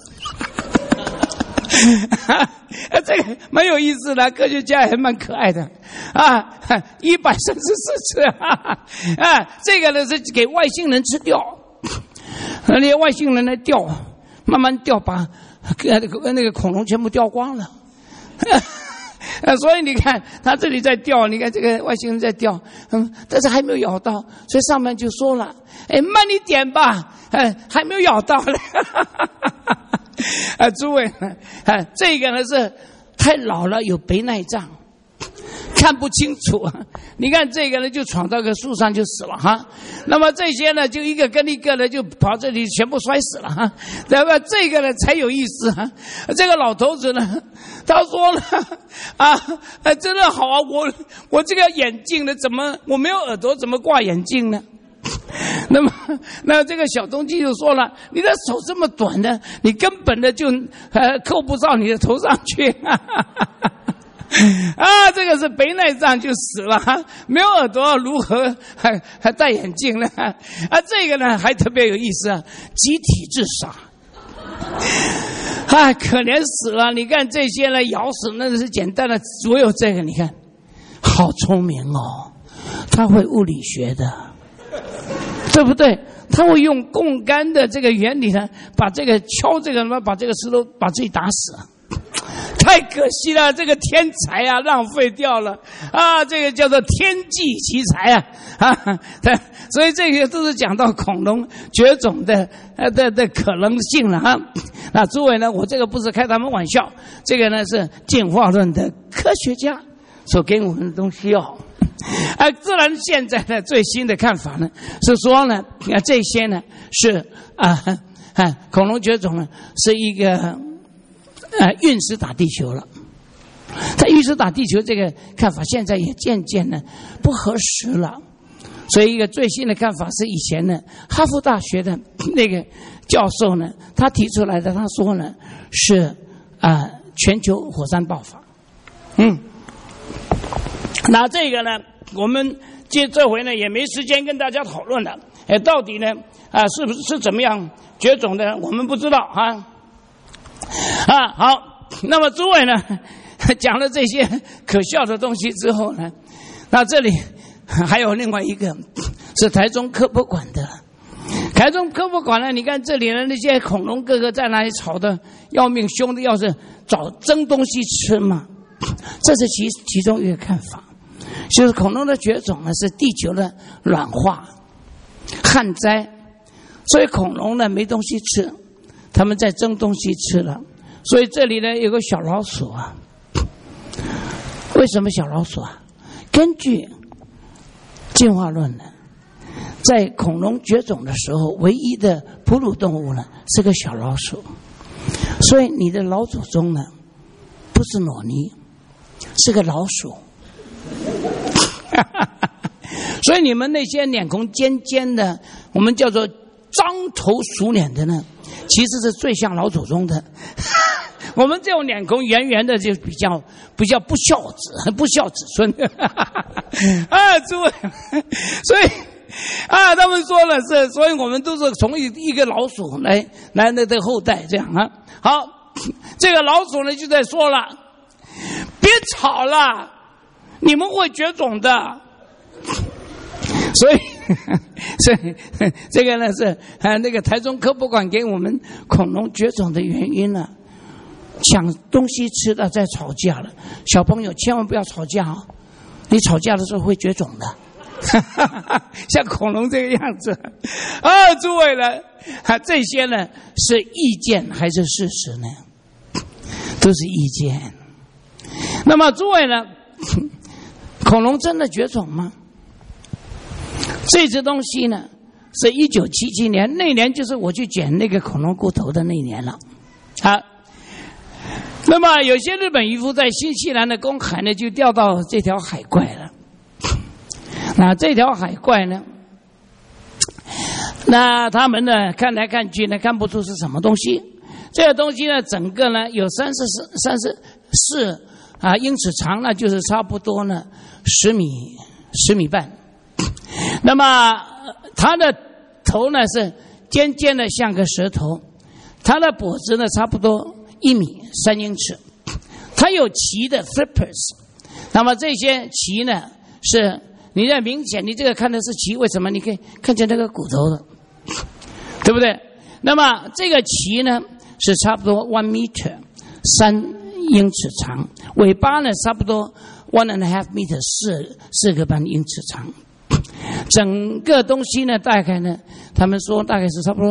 这个蛮有意思的，科学家还蛮可爱的134次这个呢是给外星人吃掉，那些外星人来钓，慢慢钓，把那个恐龙全部钓光了。所以你看他这里在钓，你看这个外星人在钓，但是还没有咬到，所以上面就说了，慢一点吧，还没有咬到呢。诸位，这个呢是太老了，有白内障，看不清楚。你看这个呢就闯到个树上就死了那么这些呢就一个跟一个呢就跑这里全部摔死了对吧？这个呢才有意思这个老头子呢，他说呢真的好啊，我这个眼镜呢怎么我没有耳朵，怎么挂眼镜呢？那这个小东西就说了，你的手这么短的，你根本的就扣不到你的头上去这个是白内障就死了没有耳朵如何还戴眼镜呢这个呢还特别有意思集体自杀可怜死了。你看这些呢咬死那是简单的，只有这个你看好聪明哦，他会物理学的，对不对？他会用共杆的这个原理呢，把这个敲这个，把这个石头把自己打死。太可惜了，这个天才浪费掉了这个叫做天际奇才所以这些都是讲到恐龙绝种的可能性了那诸位呢，我这个不是开他们玩笑，这个呢是进化论的科学家所给我们的东西自然现在的最新的看法呢是说呢这些呢是恐龙绝种呢是一个陨石打地球了。在陨石打地球这个看法现在也渐渐呢不合时了，所以一个最新的看法是以前呢哈佛大学的那个教授呢他提出来的，他说呢是全球火山爆发。那这个呢我们这回呢也没时间跟大家讨论了， 到底呢是不是怎么样绝种的，我们不知道好，那么诸位呢讲了这些可笑的东西之后呢，那这里还有另外一个是台中科博馆的。台中科博馆呢，你看这里的那些恐龙哥哥在那里吵得要命，凶的要是找争东西吃嘛。这是其中一个看法，就是恐龙的绝种呢是地球的暖化、旱灾，所以恐龙呢没东西吃，他们在争东西吃了。所以这里呢有个小老鼠啊，为什么小老鼠啊？根据进化论呢，在恐龙绝种的时候，唯一的哺乳动物呢是个小老鼠，所以你的老祖宗呢不是裸泥，是个老鼠。所以你们那些脸孔尖尖的，我们叫做张头鼠脸的呢，其实是最像老祖宗的。我们这种脸孔圆圆的就比较不孝子孙。诸位，所以他们说了是，所以我们都是从一个老鼠来的后代这样啊。好，这个老鼠呢就在说了，别吵了，你们会绝种的。所以这个呢是那个台中科博馆给我们恐龙绝种的原因了。抢东西吃了再吵架了，小朋友千万不要吵架哦，你吵架的时候会绝种的。像恐龙这个样子诸位呢这些呢是意见还是事实呢？都是意见。那么诸位呢，恐龙真的绝种吗？这只东西呢是1977年，那年就是我去捡那个恐龙骨头的那年了那么有些日本渔夫在新西兰的公海呢就钓到这条海怪了。那这条海怪呢，那他们呢看来看去呢看不出是什么东西。这个东西呢整个呢有34英尺长，那就是差不多呢10米半。那么它的头呢是尖尖的像个舌头，它的脖子呢差不多1米3英尺，它有鳍的 flippers。 那么这些鳍呢是你在明显你这个看的是鳍，为什么？你可以看见那个骨头的，对不对？那么这个鳍呢是差不多1 meter 3英尺长，尾巴呢差不多1.5 meter 4个半英尺长。整个东西呢大概呢他们说大概是差不多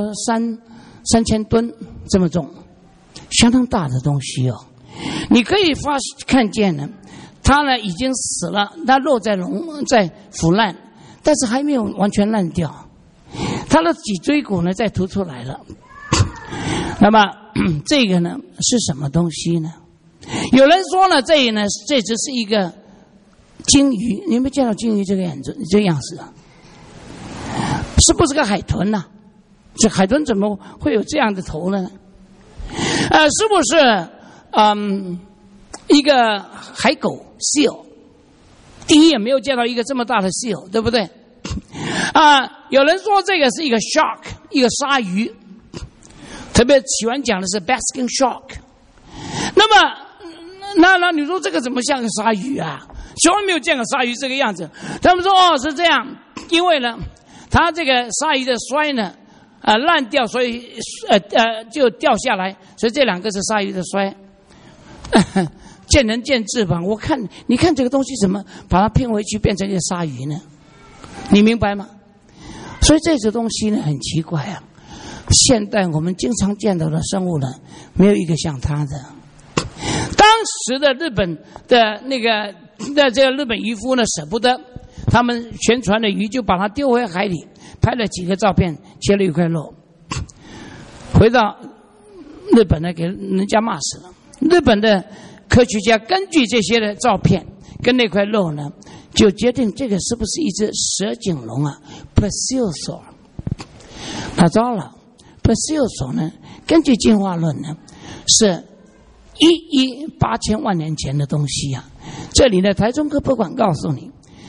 3000吨这么重，相当大的东西哦。你可以看见呢它呢已经死了，它肉在腐烂，但是还没有完全烂掉，它的脊椎骨呢再凸出来了。那么这个呢是什么东西呢？有人说呢这只是一个鲸鱼，你有没有见到鲸鱼这个样子啊？是不是个海豚呢？这海豚怎么会有这样的头呢？是不是一个海狗 seal？ 第一也没有见到一个这么大的 seal， 对不对？有人说这个是一个 shark， 一个鲨鱼，特别喜欢讲的是 basking shark。 那么你说这个怎么像个鲨鱼啊？从来没有见过鲨鱼这个样子。他们说是这样，因为呢它这个鲨鱼的鳃呢烂掉，所以就掉下来，所以这两个是鲨鱼的鳃。见仁见智吧。你看这个东西怎么把它拼回去变成一个鲨鱼呢？你明白吗？所以这种东西呢很奇怪啊。现代我们经常见到的生物呢，没有一个像它的。当时的日本的这个日本渔夫呢舍不得，他们宣传的鱼就把它丢回海里，拍了几个照片，切了一块肉，回到日本呢给人家骂死了。日本的科学家根据这些的照片跟那块肉呢，就决定这个是不是一只蛇颈龙啊 Plesiosaur。 他糟了， Plesiosaur 呢根据进化论呢是1亿8000万年前的东西啊。这里呢台中科博馆告诉你，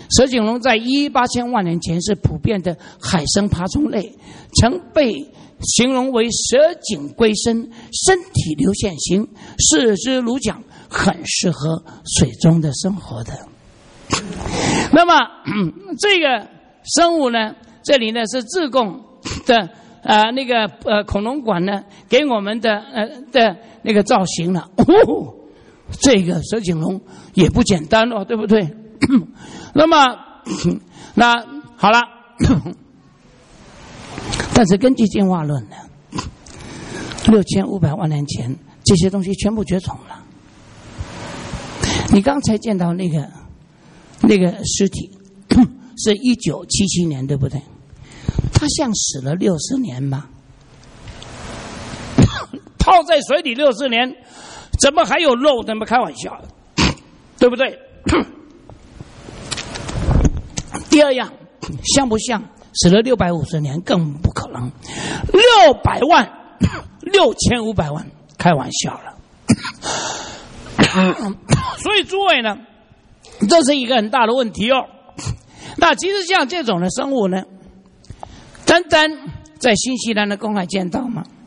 蛇颈龙在18000万年前是普遍的海生爬虫类，曾被形容为蛇颈龟身，身体流线型，四肢如桨，很适合水中的生活的。那么这个生物呢，这里呢是自贡的恐龙馆呢给我们的那个造型了。这个蛇颈龙也不简单哦，对不对？那么那好了，但是根据进化论呢，6500万年前这些东西全部绝种了。你刚才见到那个尸体是1977年，对不对？它像死了60年吗？泡在水里60年，怎么还有肉？怎么开玩笑？对不对？第二样，像不像死了650年？更不可能。600万、6500万，开玩笑了。所以诸位呢，这是一个很大的问题哦。那其实像这种的生物呢，单单在新西兰的公海见到吗？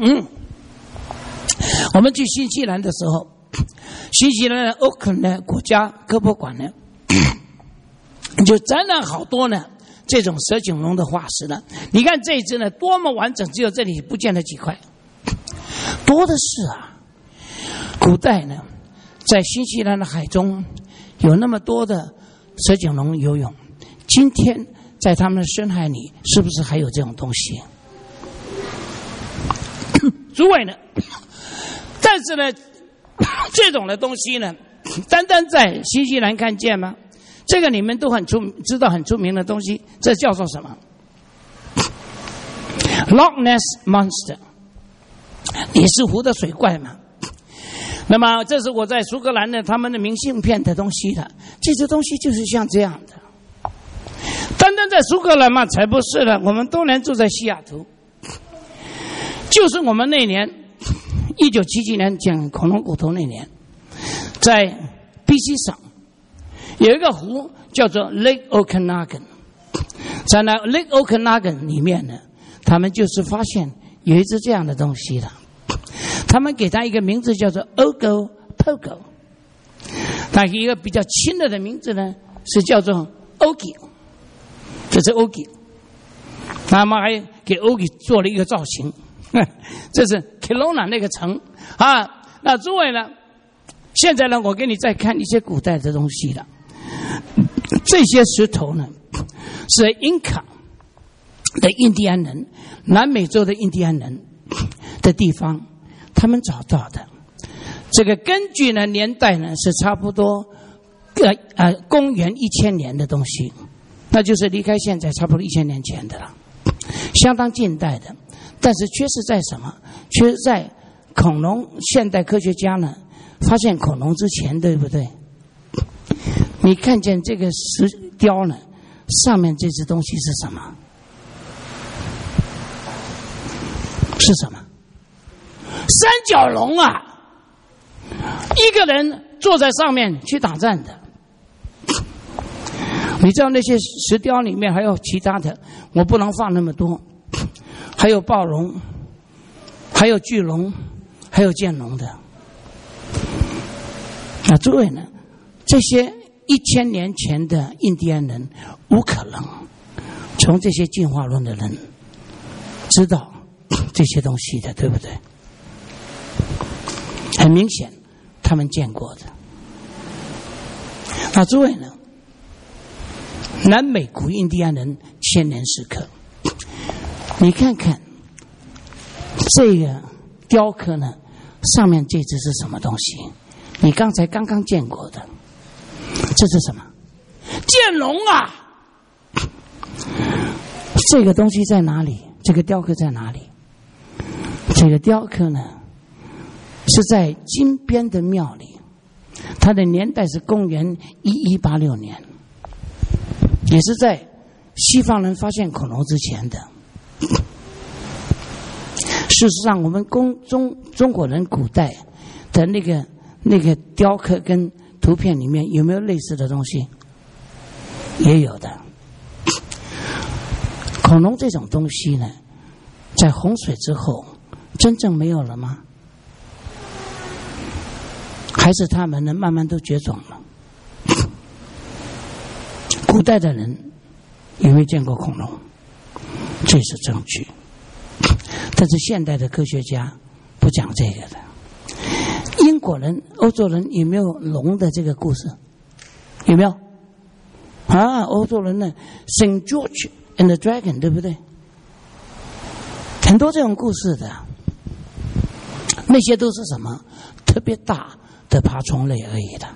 我们去新西兰的时候，新西兰的奥克兰国家科博馆呢，就展览好多呢这种蛇颈龙的化石了。你看这一只呢多么完整，只有这里不见了几块，多的是啊。古代呢，在新西兰的海中有那么多的蛇颈龙游泳，今天在他们的深海里是不是还有这种东西？诸位呢，但是呢这种的东西呢单单在新西兰看见吗？这个你们都知道很出名的东西，这叫做什么？ Loch Ness Monster， 也是湖的水怪嘛。那么这是我在苏格兰的他们的明信片的东西的，这些东西就是像这样的。单单在苏格兰嘛，才不是的。我们多年住在西雅图，就是我们那年1977年捡恐龙骨头那年，在 BC 省有一个湖叫做 Lake Okanagan， 在那 Lake Okanagan 里面呢，他们就是发现有一只这样的东西的，他们给它一个名字叫做 Ogopogo， 它一个比较轻的名字呢是叫做 Ogie， 这是 Ogie， 他们还给 Ogie 做了一个造型，这是 Kelowna 那个城啊。那诸位呢，现在呢我给你再看一些古代的东西了。这些石头呢是 Inca 的印第安人，南美洲的印第安人的地方他们找到的。这个根据呢年代呢是差不多公元1000年的东西，那就是离开现在差不多1000年前的了，相当近代的。但是缺失在什么？缺失在恐龙，现代科学家呢发现恐龙之前，对不对？你看见这个石雕呢，上面这只东西是什么？是什么？三角龙啊！一个人坐在上面去打战的。你知道那些石雕里面还有其他的，我不能放那么多，还有暴龙，还有巨龙，还有剑龙的。那诸位呢，这些1000年前的印第安人无可能从这些进化论的人知道这些东西的，对不对？很明显他们见过的。那诸位呢，南美古印第安人千年时刻，你看看这个雕刻呢，上面这只是什么东西？你刚刚见过的，这是什么？剑龙啊！这个东西在哪里？这个雕刻在哪里？这个雕刻呢是在金边的庙里，它的年代是公元1186年，也是在西方人发现恐龙之前的。事实上，我们中国人古代的那个雕刻跟图片里面有没有类似的东西？ 也有的。恐龙这种东西呢，在洪水之后真正没有了吗？还是他们呢慢慢都绝种了？古代的人有没有见过恐龙？这是证据。但是现代的科学家不讲这个的。英国人、欧洲人有没有龙的这个故事？有没有？啊，欧洲人呢 ，Saint George and the Dragon， 对不对？很多这种故事的，那些都是什么？特别大的爬虫类而已的。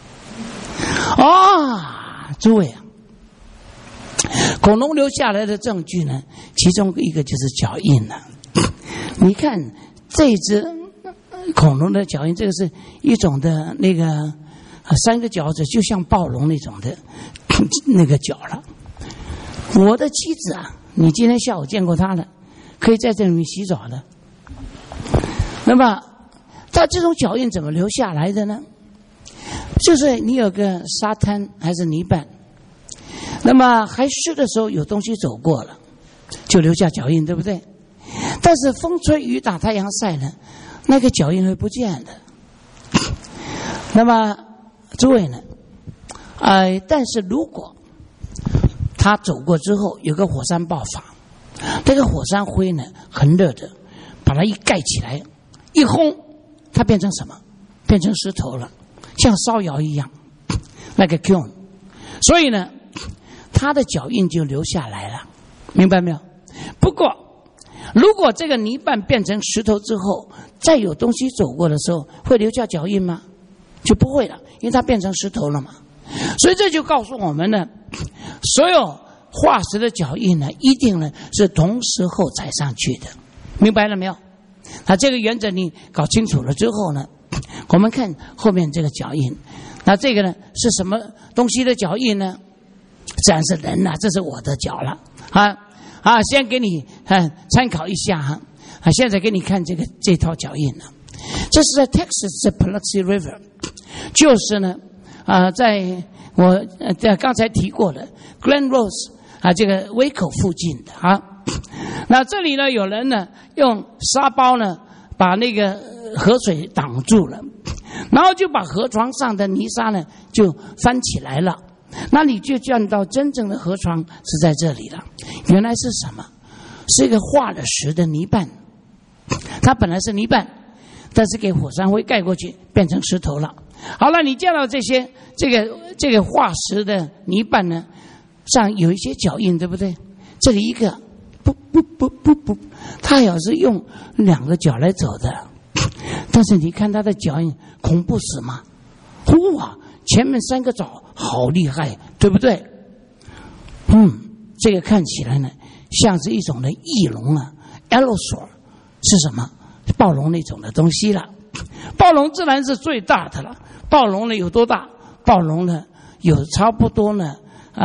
诸位啊，恐龙留下来的证据呢，其中一个就是脚印了。你看这只恐龙的脚印，这个是一种的那个三个脚趾，就像暴龙那种的那个脚了。我的妻子啊，你今天下午见过她了，可以在这里面洗澡的。那么它这种脚印怎么留下来的呢？就是你有个沙滩还是泥板，那么还湿的时候有东西走过了，就留下脚印，对不对？但是风吹雨打太阳晒呢，那个脚印会不见的。那么诸位呢，但是如果他走过之后有个火山爆发，这个火山灰呢很热的，把它一盖起来，一轰，它变成什么？变成石头了，像烧窑一样，那个 kiln。所以呢，它的脚印就留下来了，明白没有？不过，如果这个泥板变成石头之后，再有东西走过的时候，会留下脚印吗？就不会了，因为它变成石头了嘛。所以这就告诉我们呢，所有化石的脚印呢，一定呢是同时候踩上去的，明白了没有？那这个原则你搞清楚了之后呢，我们看后面这个脚印，那这个呢是什么东西的脚印呢？自然是人这是我的脚了先给你参考一下现在给你看这套脚印了。这是在 Texas 的 Paluxy River， 就是呢在我刚才提过的 Glen Rose 这个威口附近的那这里呢有人呢用沙包呢把那个河水挡住了，然后就把河床上的泥沙呢就翻起来了，那你就见到真正的河床是在这里了。原来是什么？是一个化了石的泥板，它本来是泥板，但是给火山灰盖过去变成石头了。好了，你见到这个化石的泥板呢，上有一些脚印，对不对？这里一个不，它要是用两个脚来走的，但是你看它的脚印恐怖死吗？前面三个爪好厉害，对不对？这个看起来呢像是一种的翼龙Allosaur 是什么？暴龙那种的东西了。暴龙自然是最大的了。暴龙呢有多大？暴龙呢有差不多呢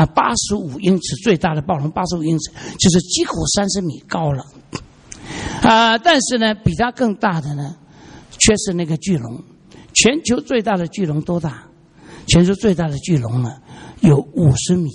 85英尺，最大的暴龙85英尺，就是几乎30米高了。但是呢比它更大的呢却是那个巨龙。全球最大的巨龙多大？全球最大的巨龙呢有50米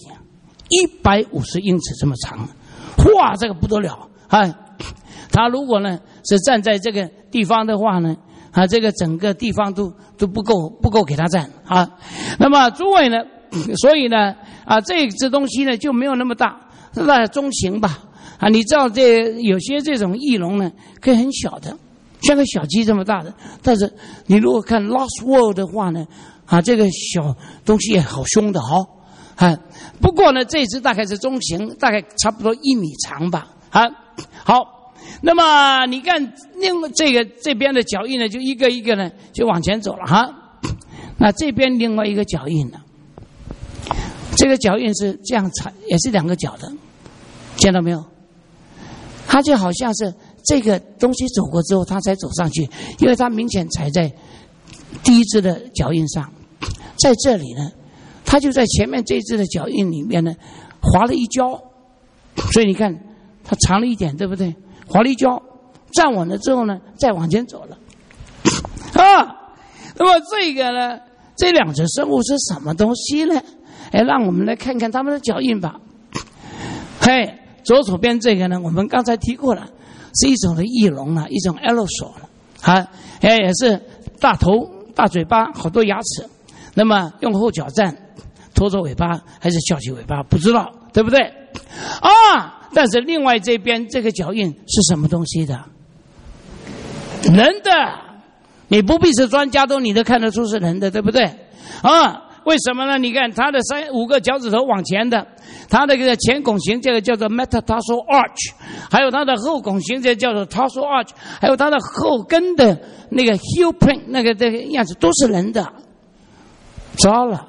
，150英尺这么长。这个不得了它如果呢是站在这个地方的话呢这个整个地方都不够给它站那么诸位呢，所以呢这只东西呢就没有那么大，大概中型吧你知道有些这种翼龙呢可以很小的，像个小鸡这么大的，但是你如果看 Lost World 的话呢这个小东西也好凶的不过呢这只大概是中型，大概差不多1米长吧好，那么你看这边的脚印呢就一个一个呢就往前走了那这边另外一个脚印呢，这个脚印是这样踩，也是两个脚的，见到没有？它就好像是这个东西走过之后它才走上去，因为它明显踩在第一只的脚印上。在这里呢它就在前面这只的脚印里面呢滑了一跤，所以你看它长了一点，对不对？滑了一跤，站稳了之后呢再往前走了那么这个呢，这两只生物是什么东西呢？ 让我们来看看他们的脚印吧。嘿，左手边这个呢，我们刚才提过了，是一种的翼龙了，一种 allosaur 了，也是大头、大嘴巴，好多牙齿。那么用后脚站，拖着尾巴还是翘起尾巴，不知道，对不对？但是另外这边这个脚印是什么东西的？人的，你不必是专家你都看得出是人的，对不对？为什么呢？你看他的5个脚趾头往前的，他的这个前拱形，这个叫做 metatarsal arch， 还有他的后拱形，这个叫做 tarsal arch， 还有他的后跟的那个 heel print， 那个这个样子都是人的。糟了，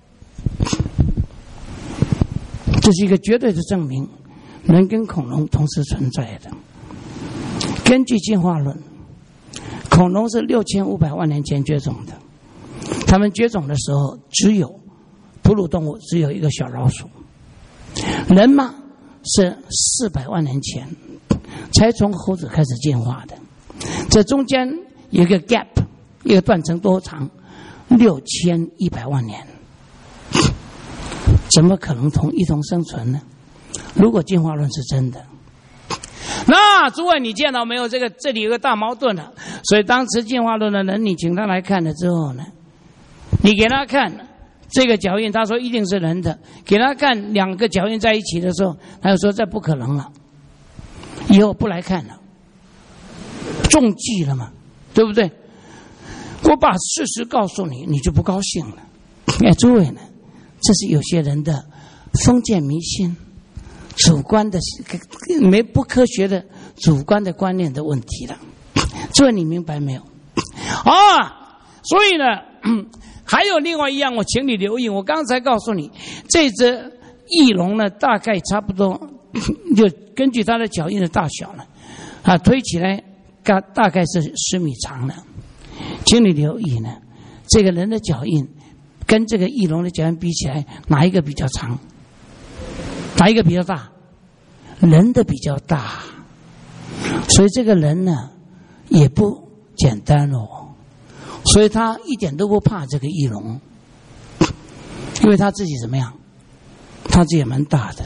这是一个绝对的证明，人跟恐龙同时存在的。根据进化论，恐龙是6500万年前绝种的。他们绝种的时候，只有哺乳动物只有一个小老鼠。人嘛，是400万年前才从猴子开始进化的。这中间有一个 gap， 一个断层多长？6100万年。怎么可能一同生存呢？如果进化论是真的，那诸位你见到没有？这里有个大矛盾了。所以当时进化论的人，你请他来看了之后呢，你给他看这个脚印，他说一定是人的。给他看2个脚印在一起的时候，他就说这不可能了，以后不来看了，中计了嘛，对不对？我把事实告诉你，你就不高兴了。诸位呢，这是有些人的封建迷信、主观的不科学的主观的观念的问题了。诸位你明白没有？所以呢，还有另外一样，我请你留意。我刚才告诉你，这只翼龙呢，大概差不多，就根据它的脚印的大小呢，推起来大概是10米长的。请你留意呢，这个人的脚印跟这个翼龙的脚印比起来，哪一个比较长？哪一个比较大？人的比较大。所以这个人呢，也不简单哦。所以他一点都不怕这个翼龙，因为他自己怎么样？他自己也蛮大的。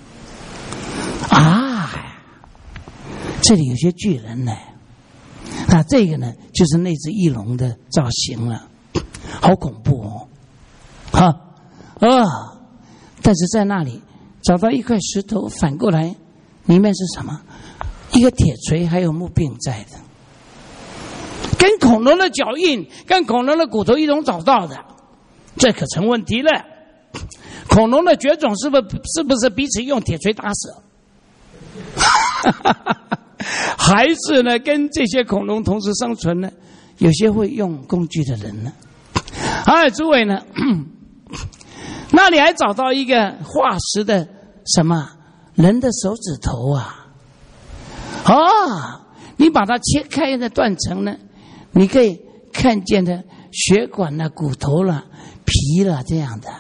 这里有些巨人呢。这个呢，就是那只翼龙的造型了，好恐怖哦！但是在那里找到一块石头，反过来里面是什么？一个铁锤，还有木柄在的，跟恐龙的脚印、跟恐龙的骨头一同找到的，这可成问题了。恐龙的绝种是不是彼此用铁锤打死？还是呢，跟这些恐龙同时生存呢？有些会用工具的人呢？诸位呢？那里还找到一个化石的什么人的手指头啊？你把它切开的断层呢，你可以看见的血管了、骨头了、皮了这样的。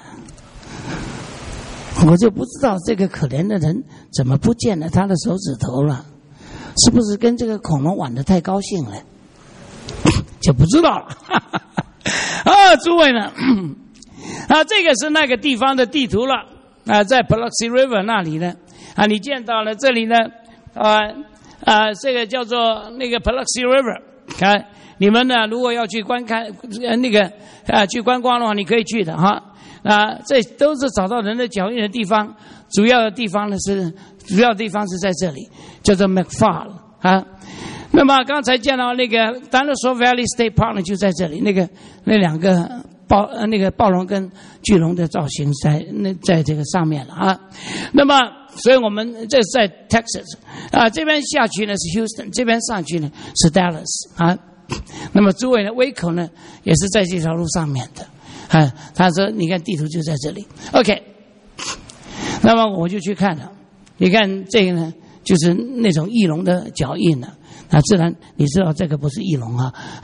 我就不知道这个可怜的人怎么不见了他的手指头了。是不是跟这个恐龙玩得太高兴了？就不知道了。诸位呢？这个是那个地方的地图了。在 Biloxi River 那里呢。你见到了这里呢？这个叫做那个 Biloxi River。你们呢，如果要去观看去观光的话，你可以去的哈。这都是找到人的脚印的地方。主要的地方是在这里，叫做 McFarland 那么刚才见到那个 Dinosaur Valley State Park 呢，就在这里，那2个暴龙跟巨龙的造型在这个上面了那么，所以我们这是在 Texas 这边下去呢是 Houston， 这边上去呢是 Dallas 那么诸位呢，威口呢也是在这条路上面的他说你看地图就在这里 OK。那么我就去看了，你看这个呢，就是那种翼龙的脚印了。自然你知道这个不是翼龙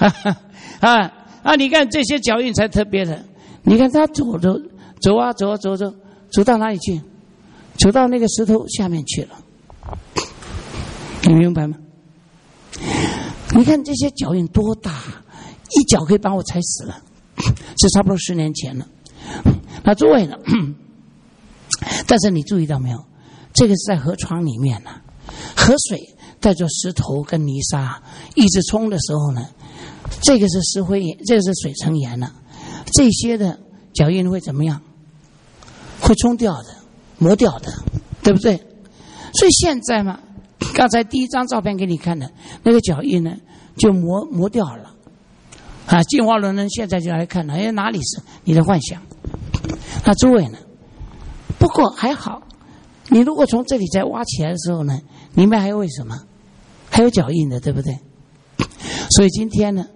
你看这些脚印才特别的。你看他走到哪里去？走到那个石头下面去了。你明白吗？你看这些脚印多大，一脚可以把我踩死了。这差不多10年前了。那诸位呢？ 但是你注意到没有？这个是在河床里面呢，河水带着石头跟泥沙一直冲的时候呢，这个是石灰岩，这个是水成岩了，这些的脚印会怎么样？会冲掉的，磨掉的，对不对？所以现在嘛，刚才第一张照片给你看的那个脚印呢，就磨掉了。啊，进化论呢现在就来看了，哪里是你的幻想？那诸位呢？不过还好，你如果从这里再挖起来的时候呢，里面还有为什么？还有脚印的，对不对？所以今天呢，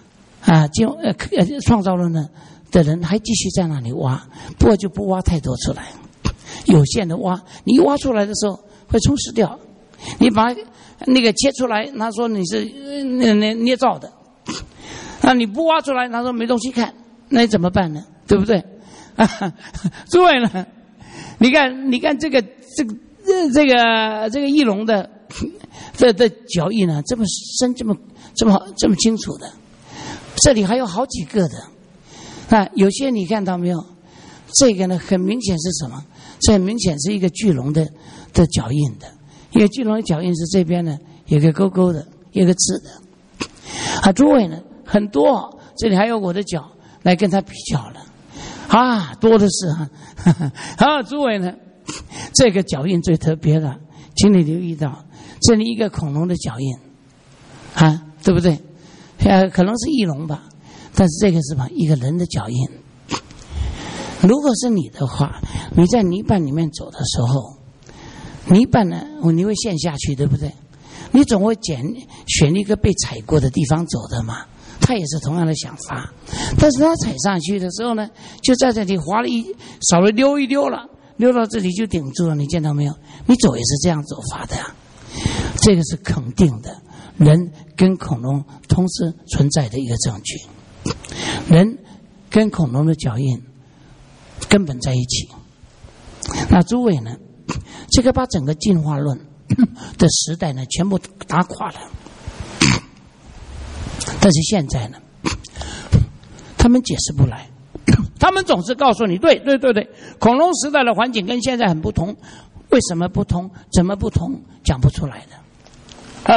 创造论呢的人还继续在那里挖，不过就不挖太多出来，有限的挖。你一挖出来的时候会冲失掉，你把那个切出来，他说你是捏造的，那你不挖出来，他说没东西看，那你怎么办呢？对不对？诸位呢？你看这个翼龙的脚印呢，这么深，这么清楚的，这里还有好几个的。那有些你看到没有？这个呢，很明显是什么？这很明显是一个巨龙的脚印的，因为巨龙的脚印是这边呢有个勾勾的，有个刺的。诸位呢，很多，这里还有我的脚来跟他比较了，多的是诸位呢，这个脚印最特别的，请你留意到，这里一个恐龙的脚印，对不对？可能是翼龙吧，但是这个是一个人的脚印。如果是你的话，你在泥板里面走的时候，泥板呢，你会陷下去，对不对？你总会选一个被踩过的地方走的嘛。他也是同样的想法，但是他踩上去的时候呢，就在这里滑了稍微溜一溜了，溜到这里就顶住了。你见到没有？你走也是这样走法的，这个是肯定的。人跟恐龙同时存在的一个证据，人跟恐龙的脚印根本在一起。那诸位呢？这个把整个进化论的时代呢，全部打垮了。但是现在呢，他们解释不来，他们总是告诉你，对，恐龙时代的环境跟现在很不同，为什么不同？怎么不同？讲不出来的，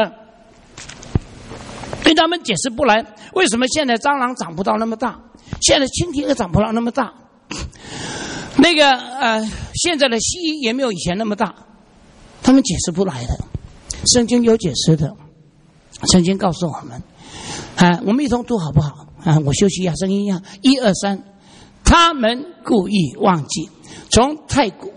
因为他们解释不来，为什么现在蟑螂长不到那么大，现在蜻蜓也长不到那么大，现在的蜥蜴也没有以前那么大，他们解释不来的。圣经有解释的，圣经告诉我们。我们一同读好不好？我休息一下，声音一样，1、2、3。他们故意忘记从太古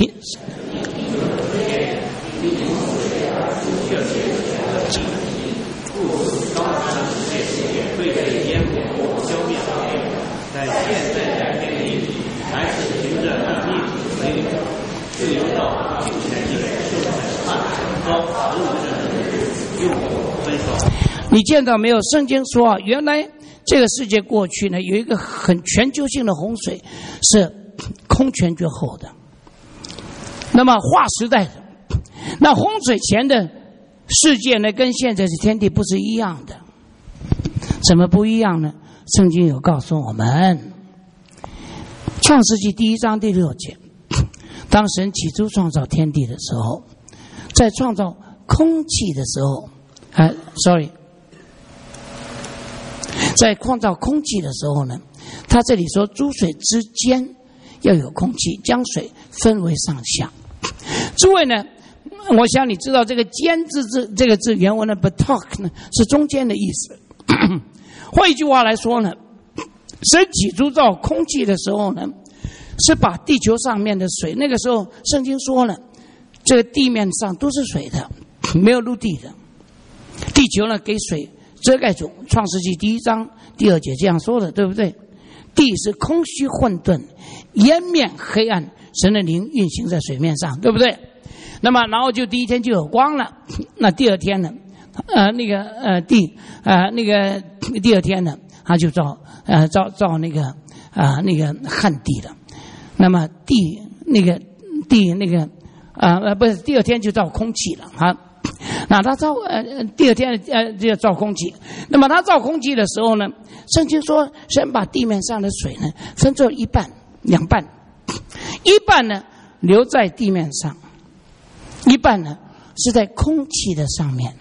在现在的这个议题，还是凭着历史规律，自由到目前一个受审判高实务的诱惑分手。你见到没有？圣经说原来这个世界过去呢，有一个很全球性的洪水，是空前绝后的。那么划时代的，那洪水前的世界呢，跟现在的天地不是一样的。怎么不一样呢？圣经有告诉我们，创世纪1章第6节，当神起初创造天地的时候，在创造空气的时候，在创造空气的时候呢，他这里说诸水之间要有空气，将水分为上下。诸位呢，我想你知道这个间字这个字原文的 batok 呢是中间的意思。换一句话来说呢，神起初造空气的时候呢，是把地球上面的水，那个时候圣经说了，这个地面上都是水的，没有陆地的，地球呢给水遮盖住。创世纪1章第2节这样说的，对不对？地是空虚混沌，颜面黑暗，神的灵运行在水面上，对不对？那么然后就第一天就有光了，那第二天呢第二天呢，他就造那个旱地了。那么不是第二天就造空气了啊。那他第二天就要造空气。那么他造空气的时候呢，圣经说神把地面上的水呢分作一半、两半，一半呢留在地面上，一半呢是在空气的上面。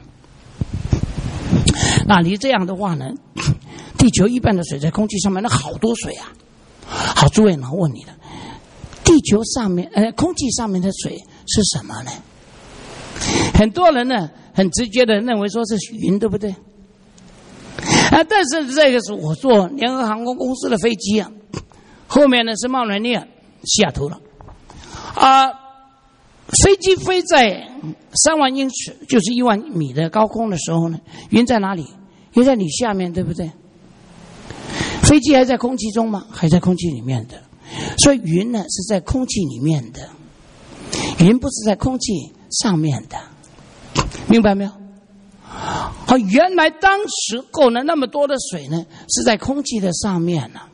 那你这样的话呢，地球一半的水在空气上面，那好多水啊！好，诸位呢，问你了，地球上面空气上面的水是什么呢？很多人呢很直接的认为说是云，对不对？但是这个是我坐联合航空公司的飞机啊，后面呢是茂伦涅尔西雅图了飞机飞在3万英尺，就是1万米的高空的时候呢，云在哪里？云在你下面，对不对？飞机还在空气中吗？还在空气里面的，所以云呢是在空气里面的，云不是在空气上面的，明白没有？好，原来当时候呢那么多的水呢是在空气的上面呢，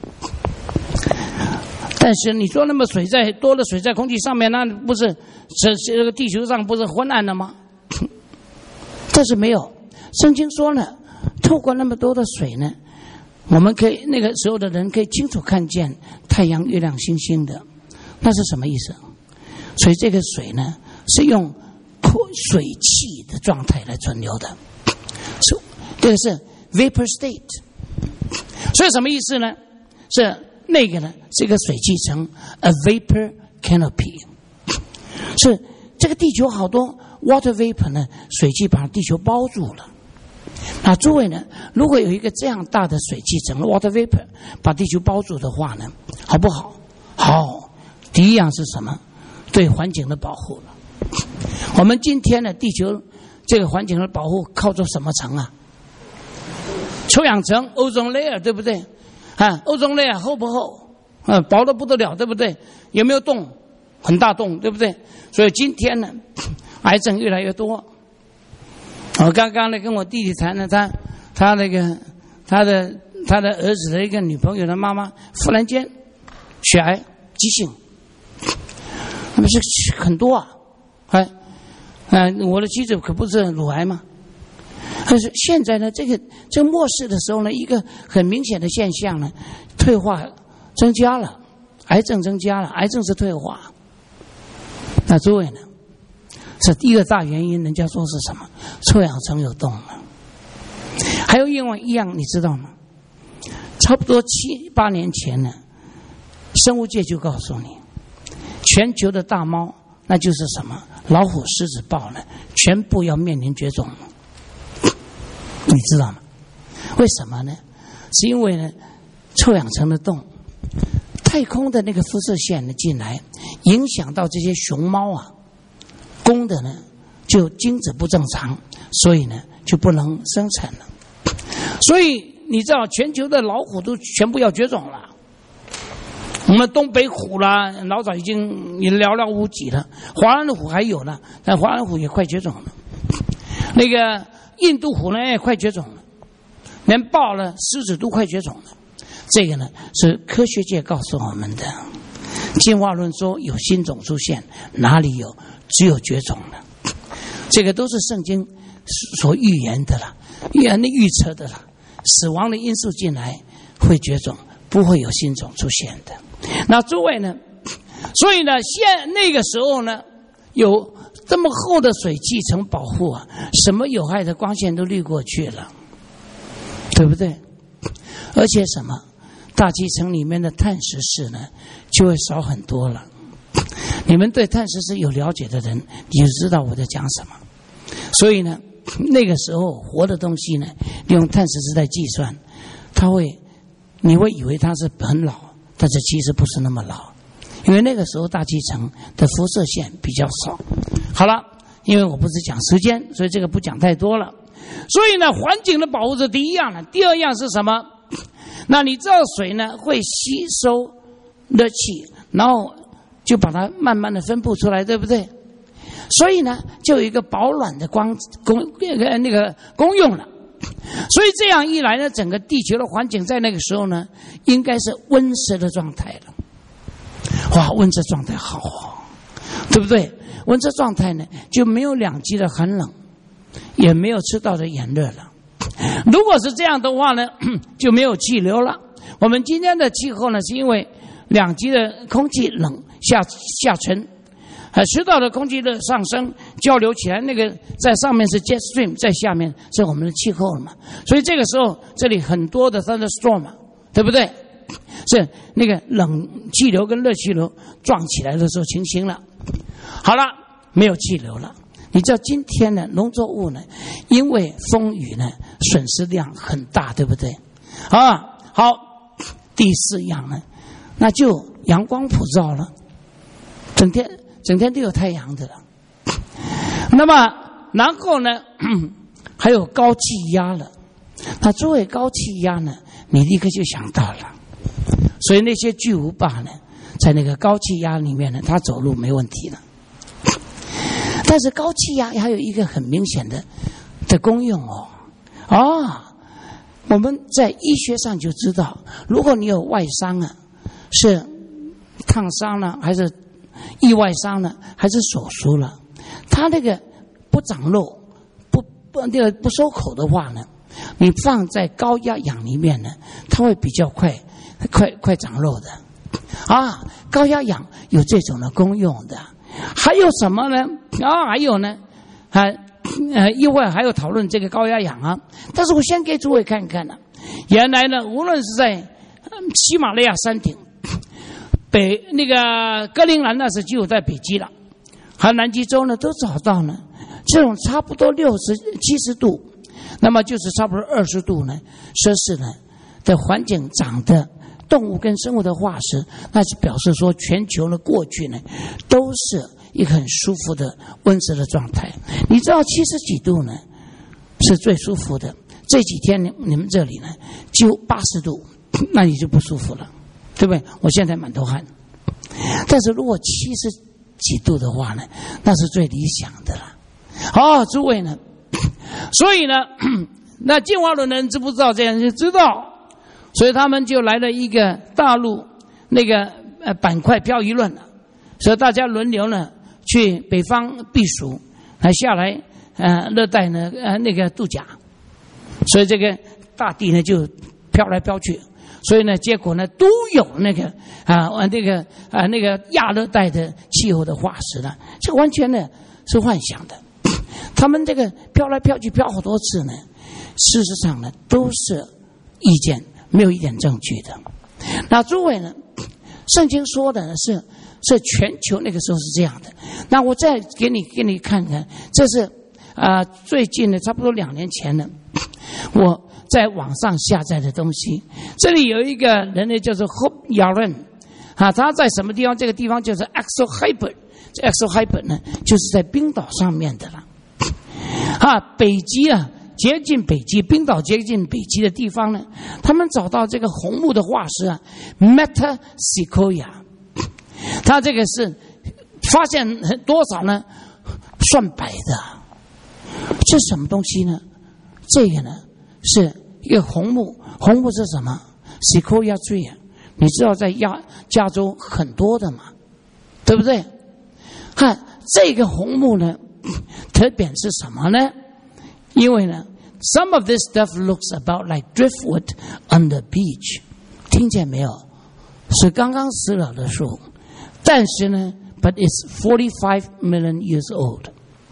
但是你说那么多的水在空气上面，那不是这个地球上不是昏暗了吗？这是没有。圣经说呢，透过那么多的水呢，我们可以那个时候的人可以清楚看见太阳、月亮、星星的。那是什么意思？所以这个水呢是用水汽的状态来存留的，这个是 vapor state。 所以什么意思呢？是那个呢是一个水汽层 a vapor canopy， 是这个地球好多 water vapor 呢，水汽把地球包住了。那诸位呢，如果有一个这样大的水汽层 water vapor 把地球包住的话呢，好不好？好。第一样是什么？对环境的保护了。我们今天的地球这个环境的保护靠着什么层啊？臭氧层 ozone layer， 对不对？ozone layer 厚不厚？薄的不得了，对不对？有没有洞？很大洞，对不对？所以今天呢，癌症越来越多。我刚刚呢跟我弟弟谈了，他的儿子的一个女朋友的妈妈忽然间血癌急性，那么是很多啊，我的妻子可不是乳癌吗？但是现在呢，这个末世的时候呢，一个很明显的现象呢，退化增加了，癌症增加了，癌症是退化。那诸位呢，是第一个大原因，人家说是什么？臭氧层有洞了。还有另外一样，你知道吗？差不多7、8年前呢，生物界就告诉你，全球的大猫，那就是什么？老虎、狮子、豹呢，全部要面临绝种了。你知道吗？为什么呢？是因为呢，臭氧层的洞，太空的那个辐射线呢进来，影响到这些熊猫啊，公的呢就精子不正常，所以呢就不能生产了。所以你知道，全球的老虎都全部要绝种了。我们东北虎啦，老早已经也寥寥无几了。华南虎还有呢，但华南虎也快绝种了。那个印度虎呢也快绝种了，连豹呢、狮子都快绝种了。这个呢是科学界告诉我们的。进化论说有新种出现，哪里有？只有绝种了。这个都是圣经所预言的了，预测的了。死亡的因素进来会绝种，不会有新种出现的。那诸位呢？所以呢，那个时候呢，有这么厚的水汽层保护啊，什么有害的光线都滤过去了，对不对？而且什么，大气层里面的碳十四呢，就会少很多了。你们对碳十四有了解的人，你就知道我在讲什么。所以呢，那个时候活的东西呢，用碳十四在计算，你会以为它是很老，但是其实不是那么老，因为那个时候大气层的辐射线比较少。好了，因为我不是讲时间，所以这个不讲太多了。所以呢，环境的保护是第一样了。第二样是什么？那你知道水呢会吸收热气，然后就把它慢慢的分布出来，对不对？所以呢，就有一个保暖的功用了。所以这样一来呢，整个地球的环境在那个时候呢，应该是温湿的状态了。哇，温湿状态好哦，对不对？温湿状态呢，就没有两极的寒冷，也没有赤道的炎热了。如果是这样的话呢，就没有气流了。我们今天的气候呢，是因为两极的空气冷下沉，赤道的空气的上升交流起来，那个在上面是 jet stream， 在下面是我们的气候了嘛。所以这个时候这里很多的 thunderstorm， 对不对？是那个冷气流跟热气流撞起来的时候情形了。好了，没有气流了。你知道今天呢，农作物呢，因为风雨呢，损失量很大，对不对？啊，好，第4样呢，那就阳光普照了，整天都有太阳的了。那么然后呢，还有高气压了。那作为高气压呢，你立刻就想到了，所以那些巨无霸呢，在那个高气压里面呢，他走路没问题了。但是高气压还有一个很明显的功用我们在医学上就知道，如果你有外伤啊，是烫伤了，还是意外伤了，还是手术了，它那个不长肉，不收口的话呢，你放在高压氧里面呢，它会比较快长肉的高压氧有这种的功用的。还有什么呢？还有呢，一会儿还有讨论这个高压氧但是我先给诸位看看呢，原来呢，无论是在喜马拉雅山顶那个格陵兰那是就有在北极了，还有南极洲呢，都找到呢这种差不多60-70度，那么就是差不多20度呢摄氏呢的环境长的动物跟生物的化石，那就表示说全球的过去呢都是一个很舒服的温室的状态。你知道70几度呢是最舒服的，这几天你们这里呢就80度，那你就不舒服了，对不对？我现在满头汗。但是如果70几度的话呢，那是最理想的了。诸位呢，所以呢，那进化论的人知不知道这样？就知道。所以他们就来了一个大陆那个板块漂移论了，所以大家轮流呢去北方避暑，还下来热带呢那个度假，所以这个大地呢就飘来飘去，所以呢结果呢都有那个那个亚热带的气候的化石了，这完全呢是幻想的。他们这个飘来飘去飘好多次呢，事实上呢都是意见，没有一点证据的。那诸位呢，圣经说的呢是全球那个时候是这样的。那我再给你看看，这是最近的差不多2年前呢，我在网上下载的东西。这里有一个人呢叫做 Hope Yaren 他在什么地方？这个地方就是 Axel Heiberg， 这 Axel Heiberg 呢就是在冰岛上面的了。北极接近北极，冰岛接近北极的地方呢，他们找到这个红木的化石Metasequoia， 它这个是发现多少呢？算百的。这什么东西呢？这个呢是一个红木，红木是什么 ？Sequoia tree， 你知道在加州很多的嘛，对不对？这个红木呢，特点是什么呢？因为呢 ，some of this stuff looks about like driftwood on the beach， 听见没有？是刚刚死了的树，但是呢 ，but it's 45 million years old。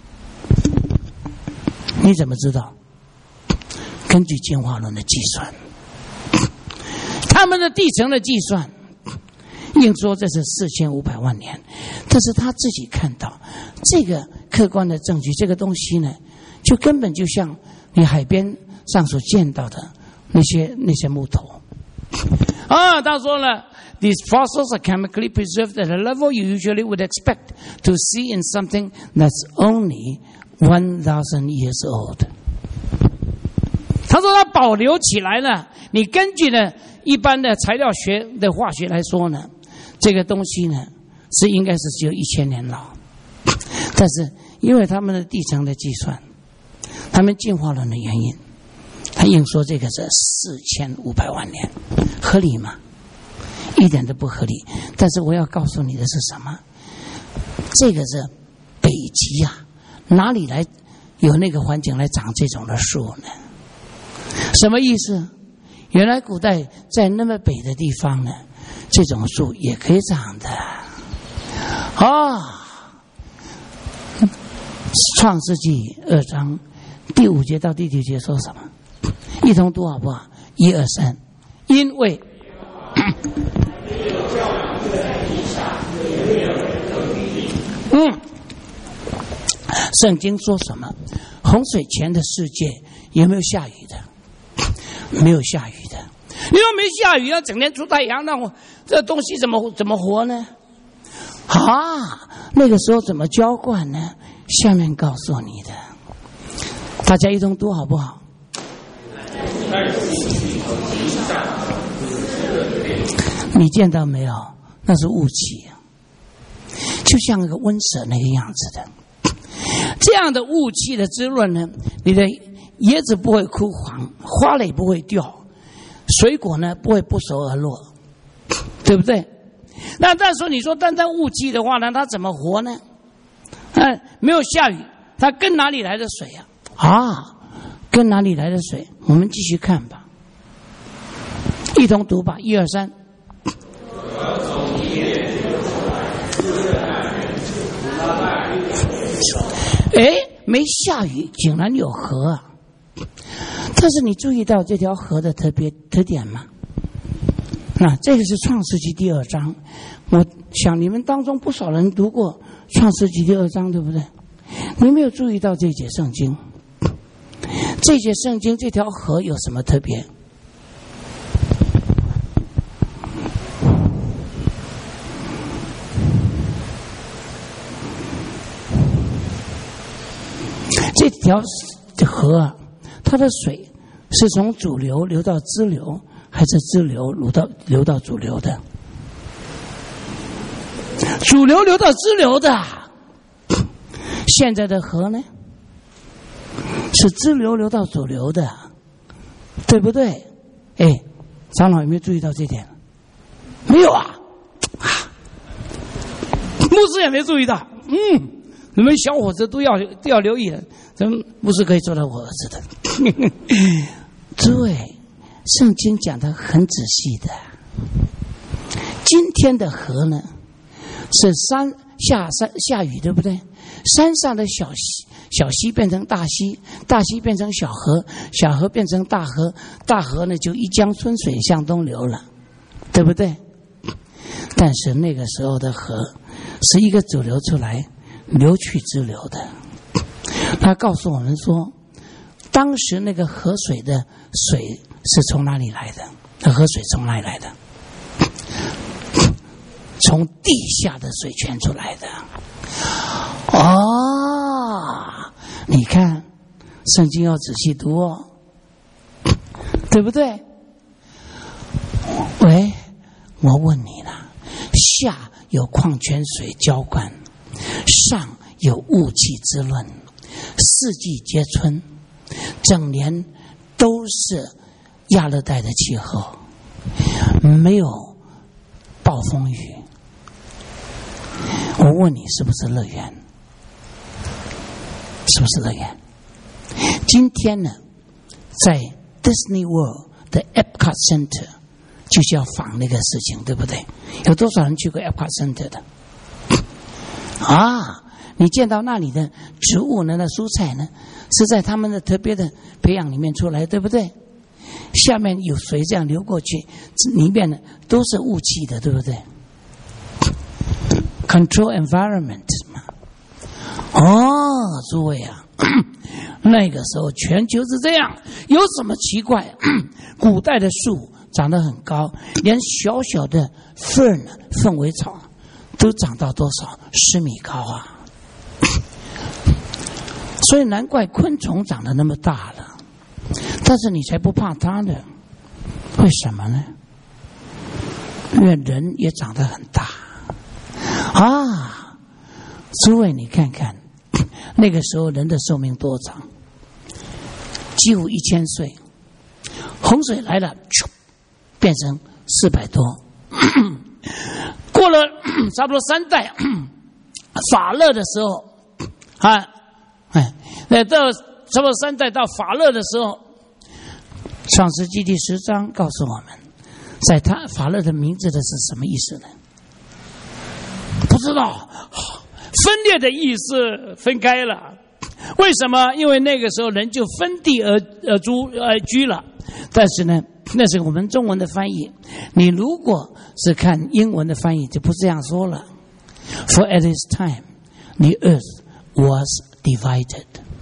你怎么知道？根据进化论的计算，他们的地层的计算，硬说这是4500万年，但是他自己看到这个客观的证据，这个东西呢，就根本就像你海边上所见到的那些木头。他说了 ，These fossils are chemically preserved at a level you usually would expect to see in something that's only 1000 years old。他说他保留起来了，你根据呢一般的材料学的化学来说呢，这个东西呢是应该是只有1000年老，但是因为他们的地层的计算，他们进化论的原因，他硬说这个是4500万年，合理吗？一点都不合理。但是我要告诉你的是什么？这个是北极哪里来有那个环境来长这种的树呢？什么意思？原来古代在那么北的地方呢， 这种树也可以长的啊。创世纪2章第5节到第9节说什么？一同读好不好？1、2、3。因为圣经说什么？洪水前的世界有没有下雨的？没有下雨的。你说没下雨，要整天出太阳，那我这东西怎么活呢？啊，那个时候怎么浇灌呢？下面告诉你的，大家一同读好不好？你见到没有？那是雾气，就像那个温室那个样子的。这样的雾气的滋润呢，你的叶子不会枯黄，花蕾不会掉，水果呢不会不熟而落，对不对？那但是你说单单雾气的话呢，它怎么活呢？没有下雨，它跟哪里来的水呀？跟哪里来的水？我们继续看吧，一同读吧，1、2、3。没下雨，竟然有河啊！但是你注意到这条河的特点吗？这个是创世纪第2章，我想你们当中不少人读过创世纪第2章，对不对？你没有注意到这节圣经？这节圣经这条河有什么特别？这条河它的水是从主流流到支流，还是支流流到主流的？主流流到支流的。现在的河呢，是支流流到主流的，对不对？长老有没有注意到这点？没有啊，牧师也没注意到。你们小伙子都要留意了，咱们牧师可以做到我儿子的。对，圣经讲得很仔细的。今天的河呢，是下雨，对不对？山上的小溪变成大溪，大溪变成小河，小河变成大河，大河呢就一江春水向东流了，对不对？但是那个时候的河是一个主流出来，流去支流的。他告诉我们说，当时那个河水的水是从哪里来的？那河水从哪里来的？从地下的水泉出来的。你看圣经要仔细读哦，对不对？我问你了，下有矿泉水浇灌，上有雾气滋润，四季皆春，整年都是亚热带的气候，没有暴风雨。我问你，是不是乐园？是不是乐园？今天呢，在 Disney World 的 Epcot Center 就是要仿那个事情，对不对？有多少人去过 Epcot Center 的？你见到那里的植物呢？那蔬菜呢，是在他们的特别的培养里面出来，对不对？下面有水这样流过去，里面呢都是雾气的，对不对？Control environment 嘛。诸位啊，那个时候全球是这样，有什么奇怪？古代的树长得很高，连小小的凤尾草都长到多少？10米高啊！所以难怪昆虫长得那么大了，但是你才不怕它呢？为什么呢？因为人也长得很大。诸位你看看，那个时候人的寿命多长？几乎1000岁。洪水来了，变成400多。过了差不多3代，法勒的时候，到差不多3代到法勒的时候，创世纪第10章告诉我们， 在他法勒的名字的是什么意思呢？不知道，分裂的意思分开了。为什么？因为那个时候人就分地而居了。但是呢，那是我们中文的翻译。你如果是看英文的翻译，就不这样说了。For at this time, the earth was divided。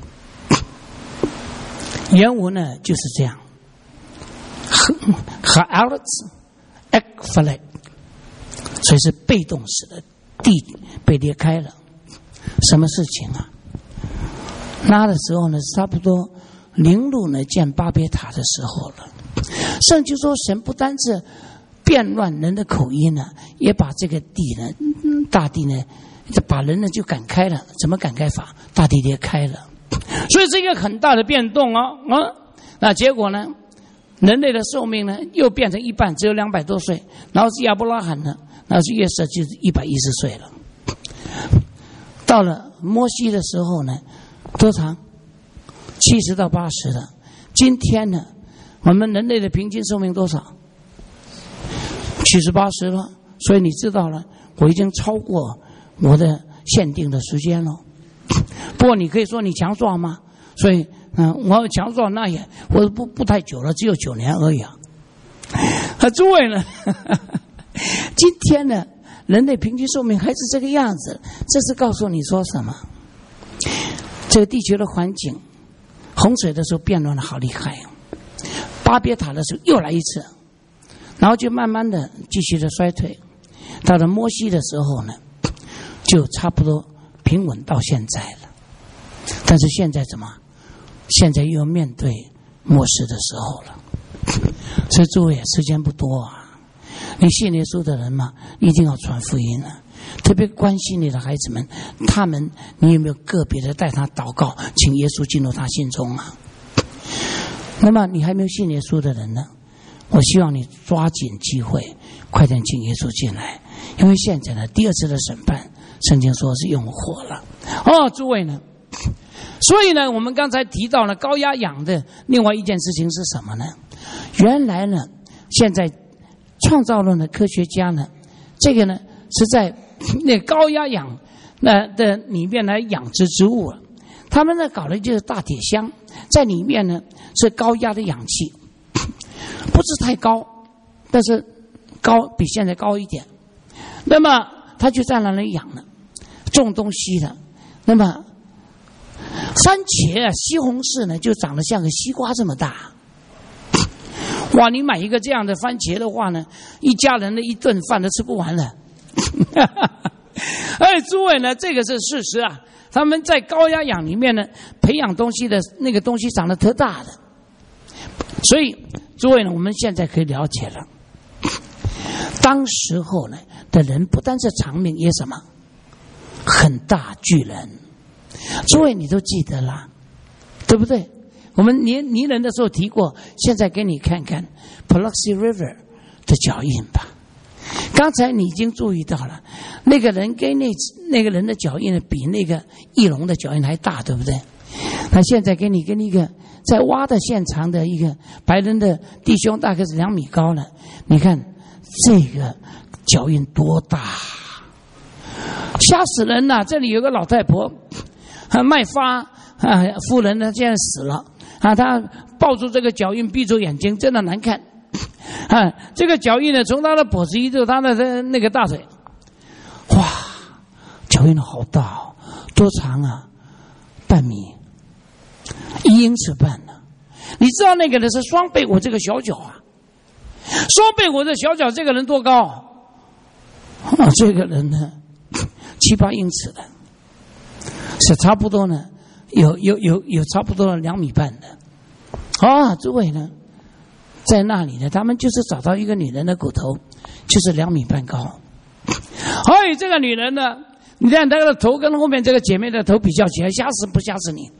原文呢就是这样。Haaretz ekfalet， 所以是被动式的，地被裂开了。什么事情啊？那的时候呢，差不多陵路呢建巴别塔的时候了。圣经说，神不单是变乱人的口音呢，也把这个地呢，大地呢，把人呢就赶开了。怎么赶开法？大地裂开了，所以是一个很大的变动那结果呢，人类的寿命呢又变成一半，只有200多岁。然后是亚伯拉罕呢，然后是约瑟就是110岁了。到了摩西的时候呢，多长？70到80了。今天呢，我们人类的平均寿命多少？70、80了。所以你知道了，我已经超过我的限定的时间了。不过你可以说你强壮吗？所以我强壮那也我不太久了，只有9年而已啊。诸位呢，今天呢，人类平均寿命还是这个样子，这是告诉你说什么？这个地球的环境，洪水的时候变乱的好厉害啊，巴别塔的时候又来一次，然后就慢慢的继续的衰退，到了摩西的时候呢，就差不多平稳到现在了。但是现在怎么？现在又要面对末世的时候了。所以诸位时间不多啊，你信耶稣的人嘛，一定要传福音啊。特别关心你的孩子们，他们你有没有个别的带他祷告，请耶稣进入他心中啊？那么你还没有信耶稣的人呢，我希望你抓紧机会，快点请耶稣进来，因为现在呢，第2次的审判，圣经说是用火了。诸位呢，所以呢，我们刚才提到了高压氧的另外一件事情是什么呢？原来呢，现在创造论的科学家呢，这个呢是在那高压氧的里面来养殖植物了。他们呢搞了就是大铁箱，在里面呢是高压的氧气，不是太高，但是高比现在高一点。那么他就在那里养了，种东西的。那么番茄西红柿呢就长得像个西瓜这么大。哇，你买一个这样的番茄的话呢，一家人的一顿饭都吃不完了。诸位呢，这个是事实啊。他们在高压氧里面呢，培养东西的那个东西长得特大的。所以诸位呢，我们现在可以了解了，当时候呢的人不单是长命，也什么很大巨人。诸位你都记得啦，对不对？我们泥人的时候提过，现在给你看看 Paluxy River 的脚印吧。刚才你已经注意到了，那个人跟那个人的脚印呢，比那个翼龙的脚印还大，对不对？那现在给你跟一个在挖的现场的一个白人的弟兄，大概是2米高了。你看这个脚印多大，吓死人了！这里有个老太婆，卖发夫人呢，现在死了她抱住这个脚印，闭住眼睛，真的难看。这个脚印呢，从他的脖子一直到他的那个大腿，哇，脚印好大多长啊？半米，1英尺半呢。你知道那个人是双背骨这个小脚啊，双背骨的小脚，这个人多高？这个人呢，7、8英尺的，是差不多呢，有差不多2米半的。诸位呢？在那里呢，他们就是找到一个女人的骨头，就是2米半高。这个女人呢，你看她的头跟后面这个姐妹的头比较起来，吓死不吓死你？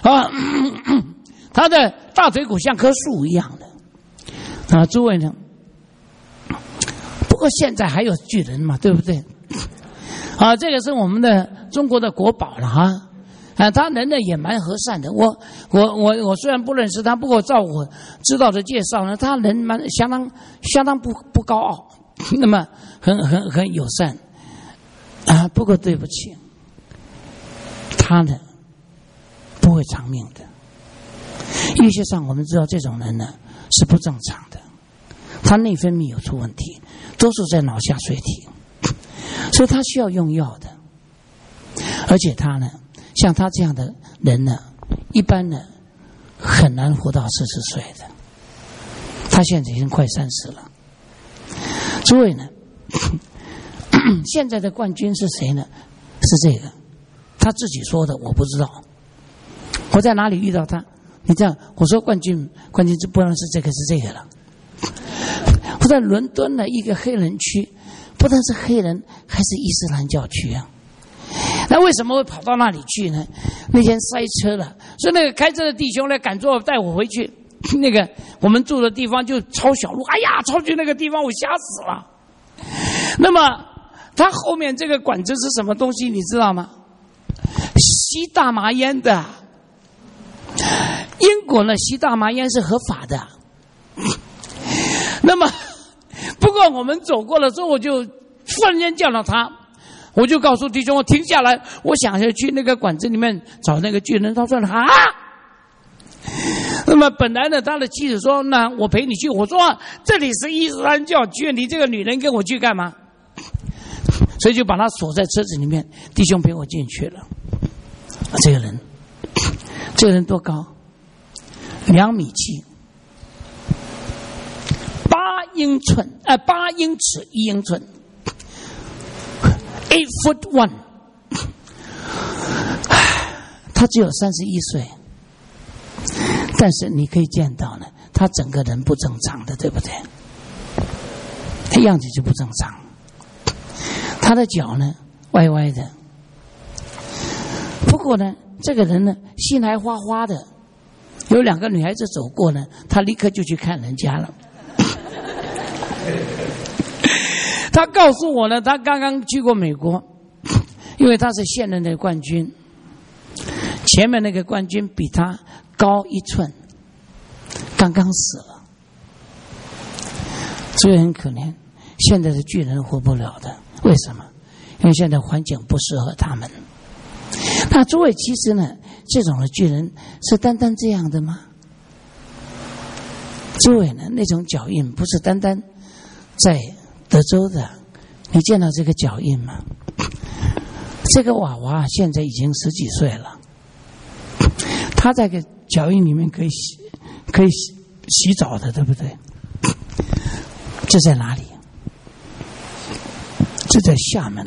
她的大腿骨像棵树一样的。诸位呢？不过现在还有巨人嘛，对不对？这个是我们的中国的国宝了他人呢也蛮和善的。我虽然不认识他，不过照我知道的介绍呢，他人相当不高傲，那么很友善啊。不过对不起，他呢不会长命的。医学上我们知道这种人呢是不正常的，他内分泌有出问题，多数在脑下垂体，所以他需要用药的。而且他呢，像他这样的人呢，一般呢很难活到40岁的。他现在已经快30了。诸位呢，现在的冠军是谁呢？是这个，他自己说的，我不知道。我在哪里遇到他？你这样，我说冠军就不能是这个，是这个了。我在伦敦的一个黑人区，不但是黑人，还是伊斯兰教区啊。那为什么会跑到那里去呢？那天塞车了，所以那个开车的弟兄来赶着带我回去。那个我们住的地方就抄小路，哎呀，抄去那个地方我吓死了。那么他后面这个管子是什么东西你知道吗？吸大麻烟的。英国呢吸大麻烟是合法的。那么不过我们走过了之后，我就忽然间见到他，我就告诉弟兄我停下来，我想要去那个馆子里面找那个巨人。他说啊，那么本来呢他的妻子说那我陪你去，我说这里是伊斯兰教区，你这个女人跟我去干嘛？所以就把他锁在车子里面，弟兄陪我进去了。这个人多高？2.7米，8英尺1英寸，8 foot 1。他只有31岁，但是你可以见到呢，他整个人不正常的，对不对？他样子就不正常，他的脚呢歪歪的。不过呢，这个人呢心还花花的。有2个女孩子走过呢，他立刻就去看人家了。他告诉我呢，他刚刚去过美国，因为他是现任的冠军，前面那个冠军比他高1寸，刚刚死了，所以很可怜。现在的巨人活不了的，为什么？因为现在环境不适合他们。那诸位，其实呢，这种的巨人是单单这样的吗？诸位呢，那种脚印不是单单在德州的，你见到这个脚印吗？这个娃娃现在已经10几岁了，他在个脚印里面可以洗澡的，对不对？这在哪里？这在厦门，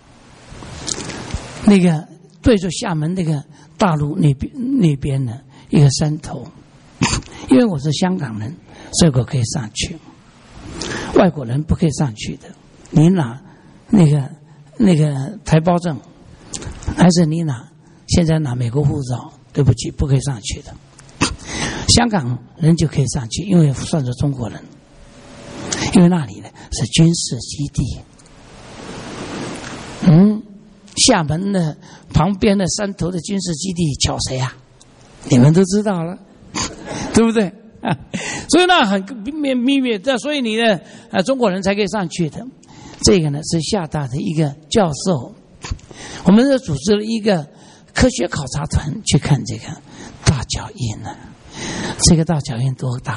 那个对着厦门那个大陆那边的一个山头。因为我是香港人，所以我可以上去，外国人不可以上去的。你拿那个台胞证，还是你现在拿美国护照，对不起，不可以上去的。香港人就可以上去，因为算是中国人，因为那里呢是军事基地。厦门的旁边的山头的军事基地巧谁啊？你们都知道了，对不对？所以那很秘密的，所以你呢中国人才可以上去的。这个呢是厦大的一个教授，我们是组织了一个科学考察团去看这个大脚印呢。这个大脚印多大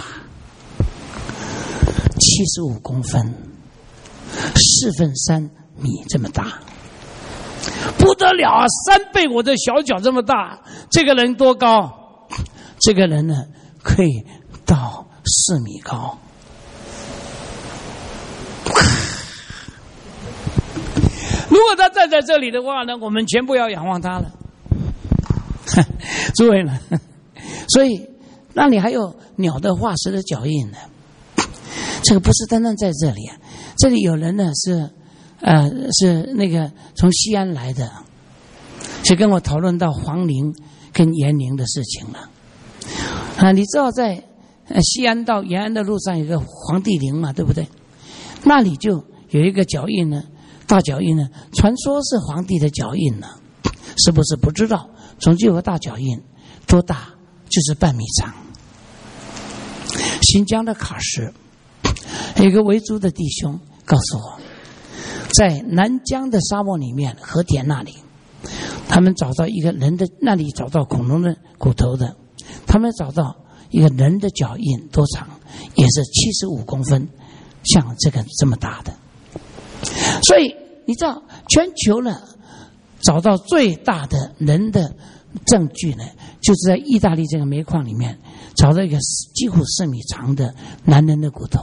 ？75公分，3/4米这么大，不得了啊！3倍我的小脚这么大。这个人多高？这个人呢可以到4米高。如果他站在这里的话呢，我们全部要仰望他了。诸位呢，所以那里还有鸟的化石的脚印呢。这个不是单单在这里啊，这里有人呢是那个从西安来的，去跟我讨论到黄陵跟延陵的事情了。你知道在西安到延安的路上有个黄帝陵嘛，对不对？那里就有一个脚印呢，大脚印呢，传说是皇帝的脚印呢，是不是不知道？ 总之有个大脚印，多大？就是半米长。新疆的喀什有一个维族的弟兄告诉我，在南疆的沙漠里面，和田那里，他们找到一个人的，那里找到恐龙的骨头的，他们找到一个人的脚印，多长？也是75公分，像这个这么大的。所以你知道，全球呢找到最大的人的证据呢，就是在意大利这个煤矿里面找到一个几乎4米长的男人的骨头。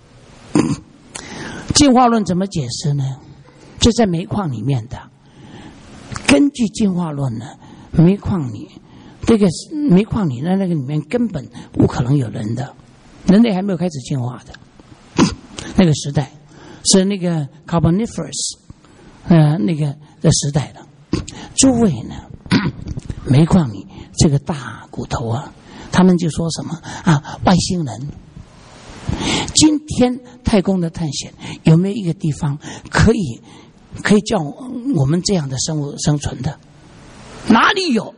进化论怎么解释呢？就在煤矿里面的，根据进化论呢，煤矿里这个煤矿里的那个里面根本不可能有人的，人类还没有开始进化的。那个时代是那个 Carboniferous 那个的时代的。诸位呢，煤矿里这个大骨头啊，他们就说什么啊，外星人。今天太空的探险有没有一个地方可以叫我们这样的生物生存的？哪里有？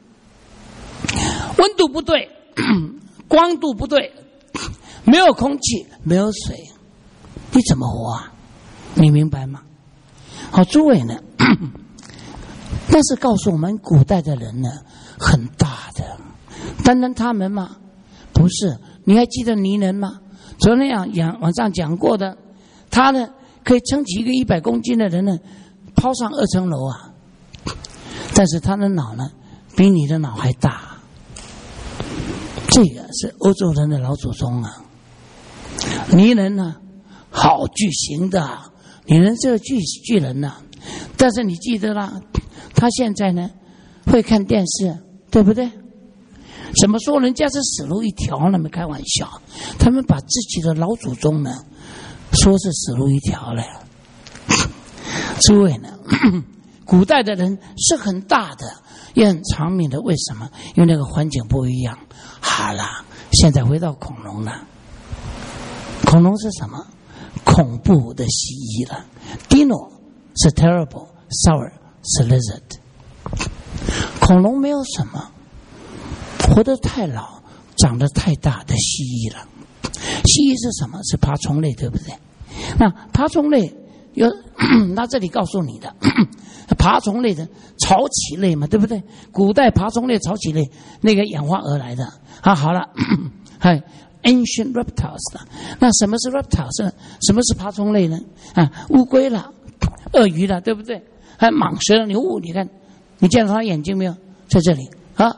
温度不对，光度不对，没有空气，没有水，你怎么活啊？你明白吗？好，诸位呢，但是告诉我们古代的人呢，很大的，单单他们吗？不是。你还记得泥人吗？昨天晚上讲过的，他呢可以撑起一个100公斤的人呢，抛上2层楼啊。但是他的脑呢，比你的脑还大。这个是欧洲人的老祖宗啊。泥人呢，好巨型的，泥人这个巨人呢。但是你记得啦，他现在呢会看电视，对不对？怎么说人家是死路一条呢？没开玩笑，他们把自己的老祖宗呢说是死路一条了。诸位呢，古代的人是很大的，也很长命的。为什么？因为那个环境不一样。好了，现在回到恐龙了。恐龙是什么？恐怖的蜥蜴了。Dino 是 terrible， Saur 是 lizard。恐龙没有什么。活得太老，长得太大的蜥蜴了。蜥蜴是什么？是爬虫类，对不对？那爬虫类有，那这里告诉你的，爬虫类的潮起类嘛，对不对？古代爬虫类、潮起类那个演化而来的啊。好了，还 ancient reptiles 的。那什么是 reptiles？ 什么是爬虫类呢？啊，乌龟了，鳄鱼了，对不对？还蟒蛇、牛五，你看，你见到它眼睛没有？在这里啊。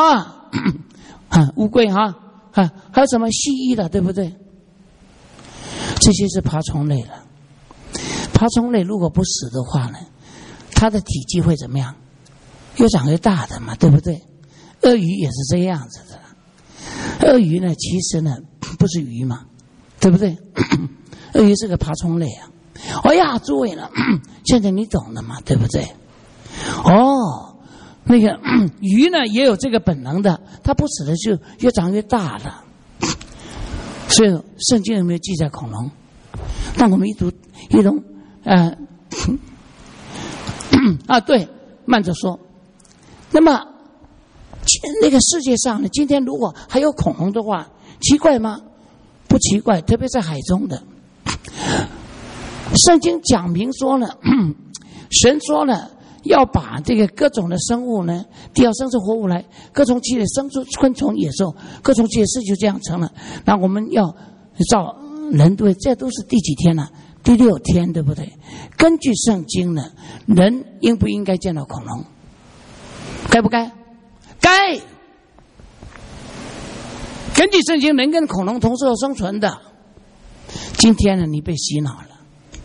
乌龟哈还有什么蜥蜴的，对不对？这些是爬虫类了。爬虫类如果不死的话呢，它的体积会怎么样？越长越大的嘛，对不对？鳄鱼也是这样子的。鳄鱼呢，其实呢不是鱼嘛，对不对？鳄鱼是个爬虫类啊。哎呀，诸位呢，现在你懂了嘛，对不对？哦。那个鱼呢也有这个本能的，它不死的就越长越大了。所以圣经有没有记载恐龙？当我们一读对，慢着说。那么那个世界上呢，今天如果还有恐龙的话，奇怪吗？不奇怪，特别在海中的。圣经讲明说了，神说了。要把这个各种的生物呢，地要生出活物来，各种气的生出昆虫、野兽，各种气的事就这样成了。那我们要造人，对，这都是第几天了？第6天，对不对？根据圣经呢，人应不应该见到恐龙？该不该？该。根据圣经，人跟恐龙同时有生存的。今天呢，你被洗脑了。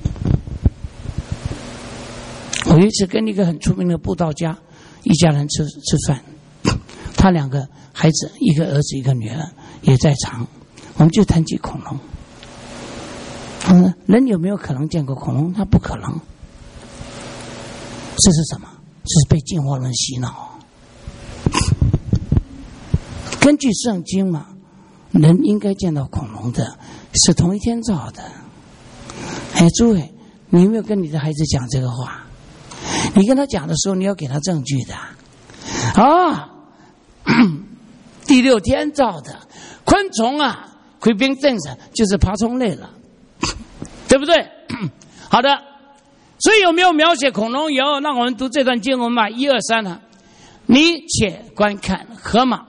我有一次跟一个很出名的布道家一家人吃饭，他2个孩子，一个儿子一个女儿也在场，我们就谈起恐龙。人有没有可能见过恐龙？他不可能。这是什么？是被进化论洗脑。根据圣经嘛，人应该见到恐龙的，是同一天造的。哎，诸位，你有没有跟你的孩子讲这个话？你跟他讲的时候，你要给他证据的第六天造的昆虫啊，回兵正常就是爬虫类了，对不对？好的，所以有没有描写恐龙？有，让我们读这段经文嘛，1、2、3呢？你且观看河马。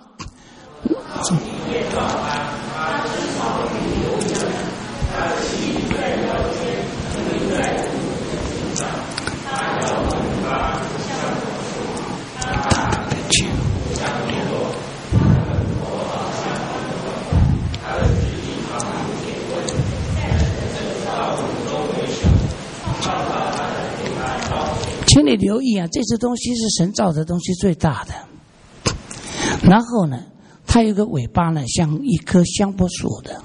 请你留意啊，这些东西是神造的东西最大的。然后呢，它有个尾巴呢，像一棵香柏树的。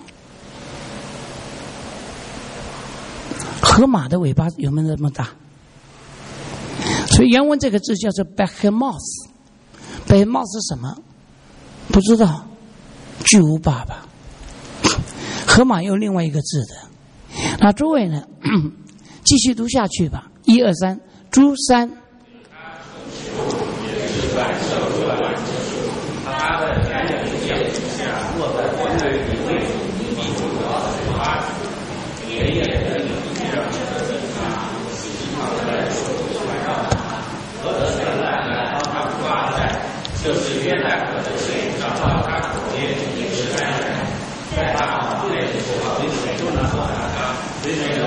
河马的尾巴有没有那么大？所以原文这个字叫做 behemoth。behemoth 是什么？不知道，巨无霸吧。河马有另外一个字的。那诸位呢，继续读下去吧。1、2、3，诸山。就是约旦河的水找到他口边也是安然，在他旁边水中呢他水老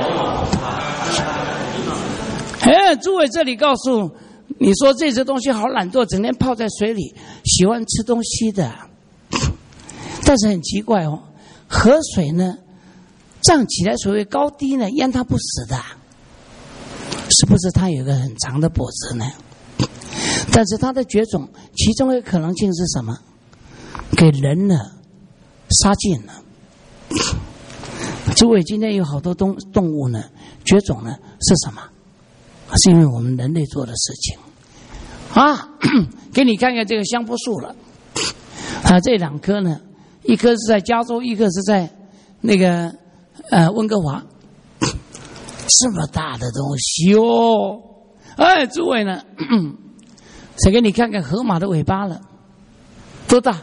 诸位这里告诉你说这些东西好懒惰，整天泡在水里，喜欢吃东西的。但是很奇怪哦，河水呢涨起来所谓高低呢淹它不死的，是不是它有一个很长的脖子呢？但是它的绝种，其中一个可能性是什么？给人呢杀尽了。诸位，今天有好多动物呢绝种呢是什么？是因为我们人类做的事情啊。给你看看这个香柏树了啊，这2棵呢，一棵是在加州，一棵是在那个温哥华。这么大的东西哦！哎，诸位呢？再给你看看河马的尾巴了，多大？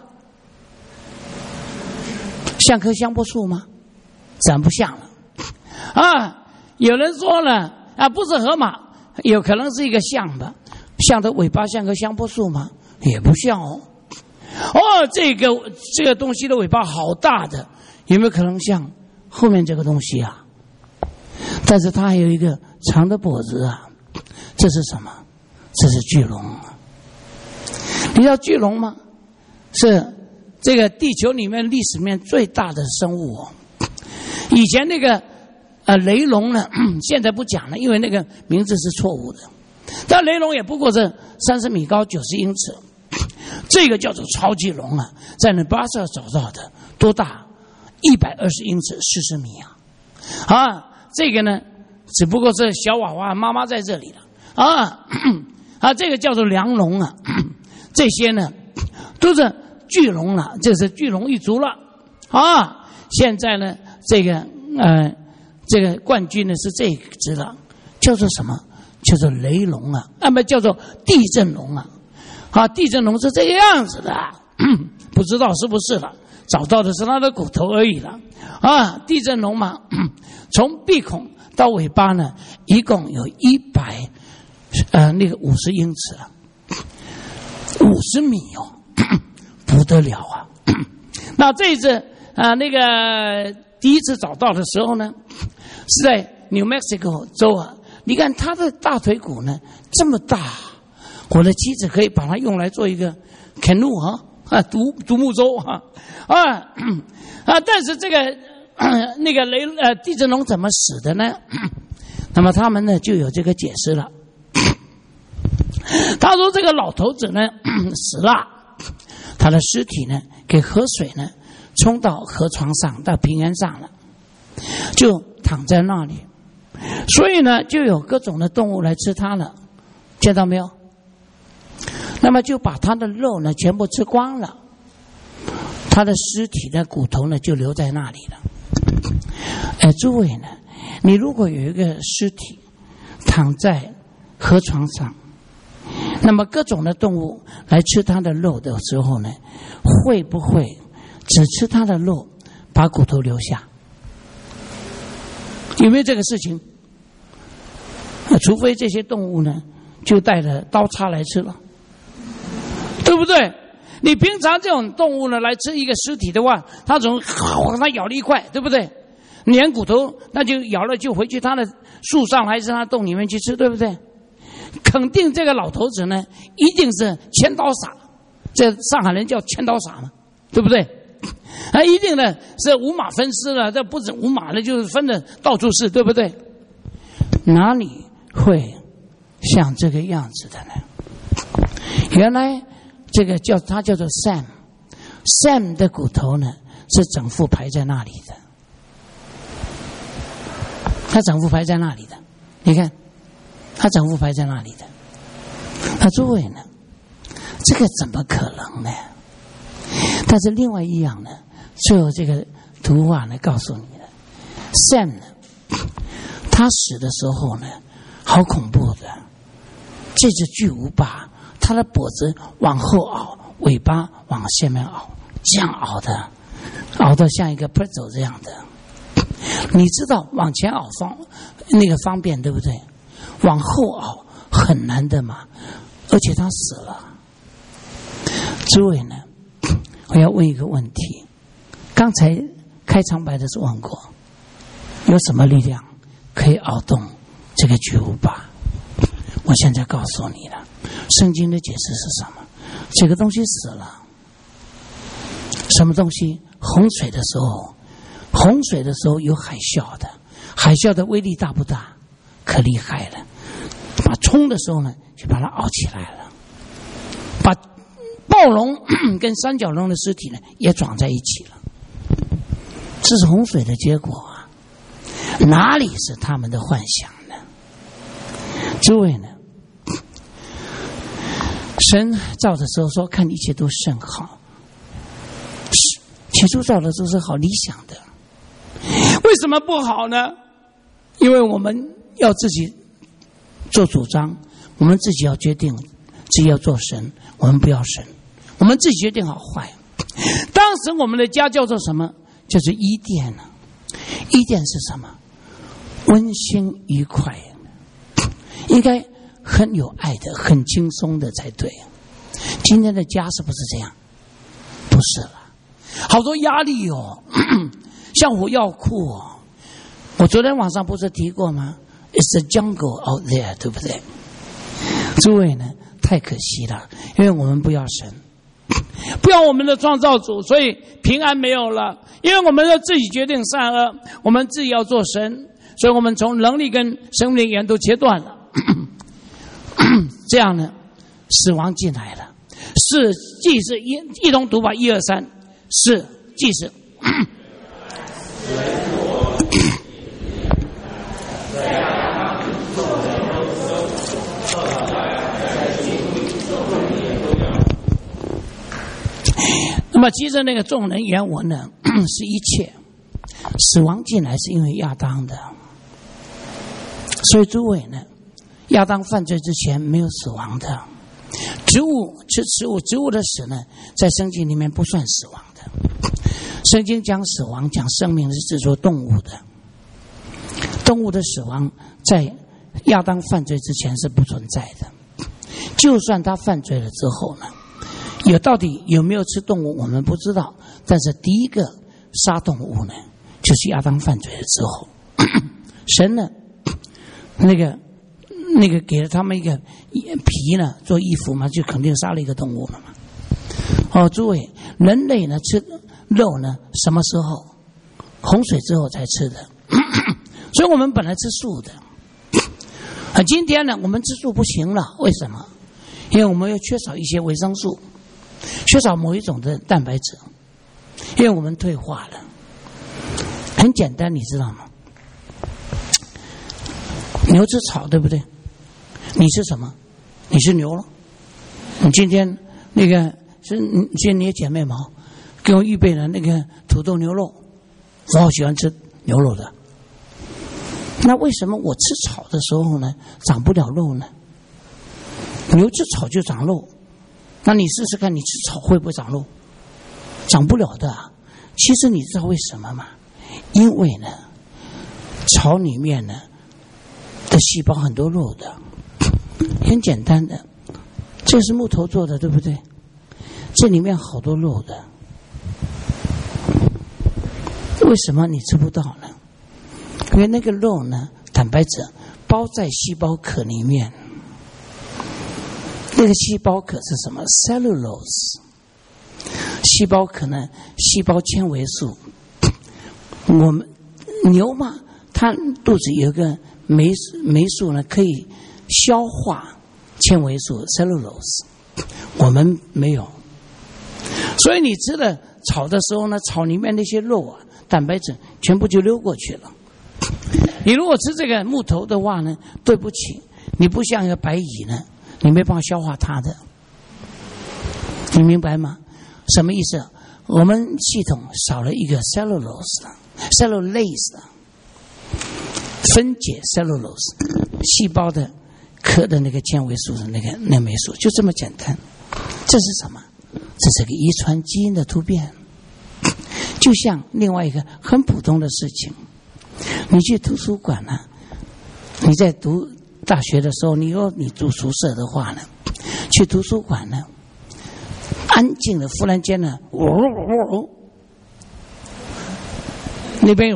像棵香柏树吗？长不像了。啊，有人说了啊，不是河马，有可能是一个象吧？象的尾巴像棵香柏树吗？也不像哦。哦，这个东西的尾巴好大的，有没有可能像后面这个东西啊？但是它还有一个长的脖子啊，这是什么？这是巨龙。你知道巨龙吗？是这个地球里面历史里面最大的生物哦。以前那个雷龙呢，现在不讲了，因为那个名字是错误的。但雷龙也不过是30米高，90英尺。这个叫做超级龙啊，在那巴塞尔找到的，多大？120英尺，40米啊！啊，这个呢，只不过是小娃娃，妈妈在这里了啊。这个叫做梁龙啊。这些呢都是巨龙了，这是巨龙一族了啊！现在呢，这个冠军呢是这一只了，叫做什么？叫做雷龙啊，不叫做地震龙啊！啊，地震龙是这个样子的，不知道是不是了？找到的是它的骨头而已了啊！地震龙嘛，从鼻孔到尾巴呢，一共有150英尺啊。50米哦，不得了啊！那这一次那个第一次找到的时候呢，是在 New Mexico 州啊。你看他的大腿骨呢这么大，我的妻子可以把它用来做一个 canoe 独木舟但是这个那个地震龙怎么死的呢？那么他们呢就有这个解释了。他说这个老头子呢死了，他的尸体呢给河水呢冲到河床上，到平原上了，就躺在那里，所以呢就有各种的动物来吃它了，见到没有？那么就把他的肉呢全部吃光了，他的尸体的骨头呢就留在那里了。诸位呢，你如果有一个尸体躺在河床上， 那么各种的动物来吃它的肉的时候呢，会不会只吃它的肉，把骨头留下？有没有这个事情？除非这些动物呢，就带着刀叉来吃了，对不对？你平常这种动物呢，来吃一个尸体的话，它总它咬了一块，对不对？连骨头那就咬了，就回去它的树上还是它洞里面去吃，对不对？肯定这个老头子呢，一定是千刀傻，这上海人叫千刀傻嘛，对不对？他一定呢是五马分尸了，这不止五马了，就是分的到处是，对不对？哪里会像这个样子的呢？原来这个他叫做 Sam 的骨头呢是整副排在那里的，他整副排在那里的，你看，他整副排在那里的。那诸位呢？这个怎么可能呢？但是另外一样呢，最后这个图画呢告诉你了 ，Sam 呢，他死的时候呢，好恐怖的，这只巨无霸，他的脖子往后凹，尾巴往下面凹，这样凹的，凹得像一个 pretzel 这样的。你知道往前凹方便，对不对？往后凹很难的嘛，而且他死了。诸位呢，我要问一个问题，刚才开场白的时候问过，有什么力量可以凹动这个巨无霸？我现在告诉你了，圣经的解释是什么？这个东西死了，什么东西？洪水的时候有海啸的，海啸的威力大不大？可厉害了，把冲的时候呢，就把它凹起来了，把暴龙跟三角龙的尸体呢也撞在一起了，这是洪水的结果啊！哪里是他们的幻想呢？诸位呢？神造的时候说，看一切都甚好，起初造的都是好理想的，为什么不好呢？因为我们要自己做主张，我们自己要决定，自己要做神，我们不要神，我们自己决定好坏。当时我们的家叫做什么？就是伊甸呢。伊甸是什么？温馨愉快，应该很有爱的，很轻松的才对。今天的家是不是这样？不是了，好多压力哦，像火药库哦。我昨天晚上不是提过吗？ It's a jungle out there， 对不对？诸位呢，太可惜了，因为我们不要神，不要我们的创造主，所以平安没有了。因为我们要自己决定善恶，我们自己要做神，所以我们从能力跟生命源都切断了。这样呢，死亡进来了。是既是一同读吧，1、2、3，是既是。那么其实那个众人原文呢，是一切死亡进来是因为亚当的，所以诸位呢，亚当犯罪之前没有死亡的。植物吃植物的死呢，在圣经里面不算死亡的。圣经讲死亡讲生命是指说动物的，动物的死亡在亚当犯罪之前是不存在的。就算他犯罪了之后呢，到底有没有吃动物我们不知道，但是第一个杀动物呢，就是亚当犯罪了之后，神呢那个给了他们一个皮呢做衣服嘛，就肯定杀了一个动物了嘛。哦，诸位，人类呢吃肉呢什么时候？洪水之后才吃的，所以我们本来吃素的。今天呢我们吃素不行了，为什么？因为我们又缺少一些维生素，缺少某一种的蛋白质，因为我们退化了。很简单，你知道吗？牛吃草，对不对？你吃什么？你吃牛了。你今天那个是今天你的姐妹毛给我预备了那个土豆牛肉，我好喜欢吃牛肉的。那为什么我吃草的时候呢长不了肉呢？ 牛吃草就长肉，那你试试看，你吃草会不会长肉？长不了的啊。其实你知道为什么吗？因为呢，草里面呢的细胞很多肉的，很简单的，这是木头做的，对不对？这里面好多肉的，为什么你吃不到呢？因为那个肉呢，蛋白质包在细胞壳里面。那个细胞壳是什么 ？cellulose。细胞壳呢，细胞纤维素。我们牛嘛，它肚子有一个酶素呢，可以消化纤维素 cellulose， 我们没有。所以你吃了草的时候呢，草里面那些肉啊，蛋白质全部就溜过去了。你如果吃这个木头的话呢，对不起，你不像一个白蚁呢，你没办法消化它的。你明白吗？什么意思？我们系统少了一个 cellulose 分解 cellulose 细胞的壳的那个纤维素的那酶素，就这么简单。这是什么？这是个遗传基因的突变。就像另外一个很普通的事情，你去图书馆呢，你在读大学的时候，你住宿舍的话呢，去图书馆呢，安静的，忽然间呢，那边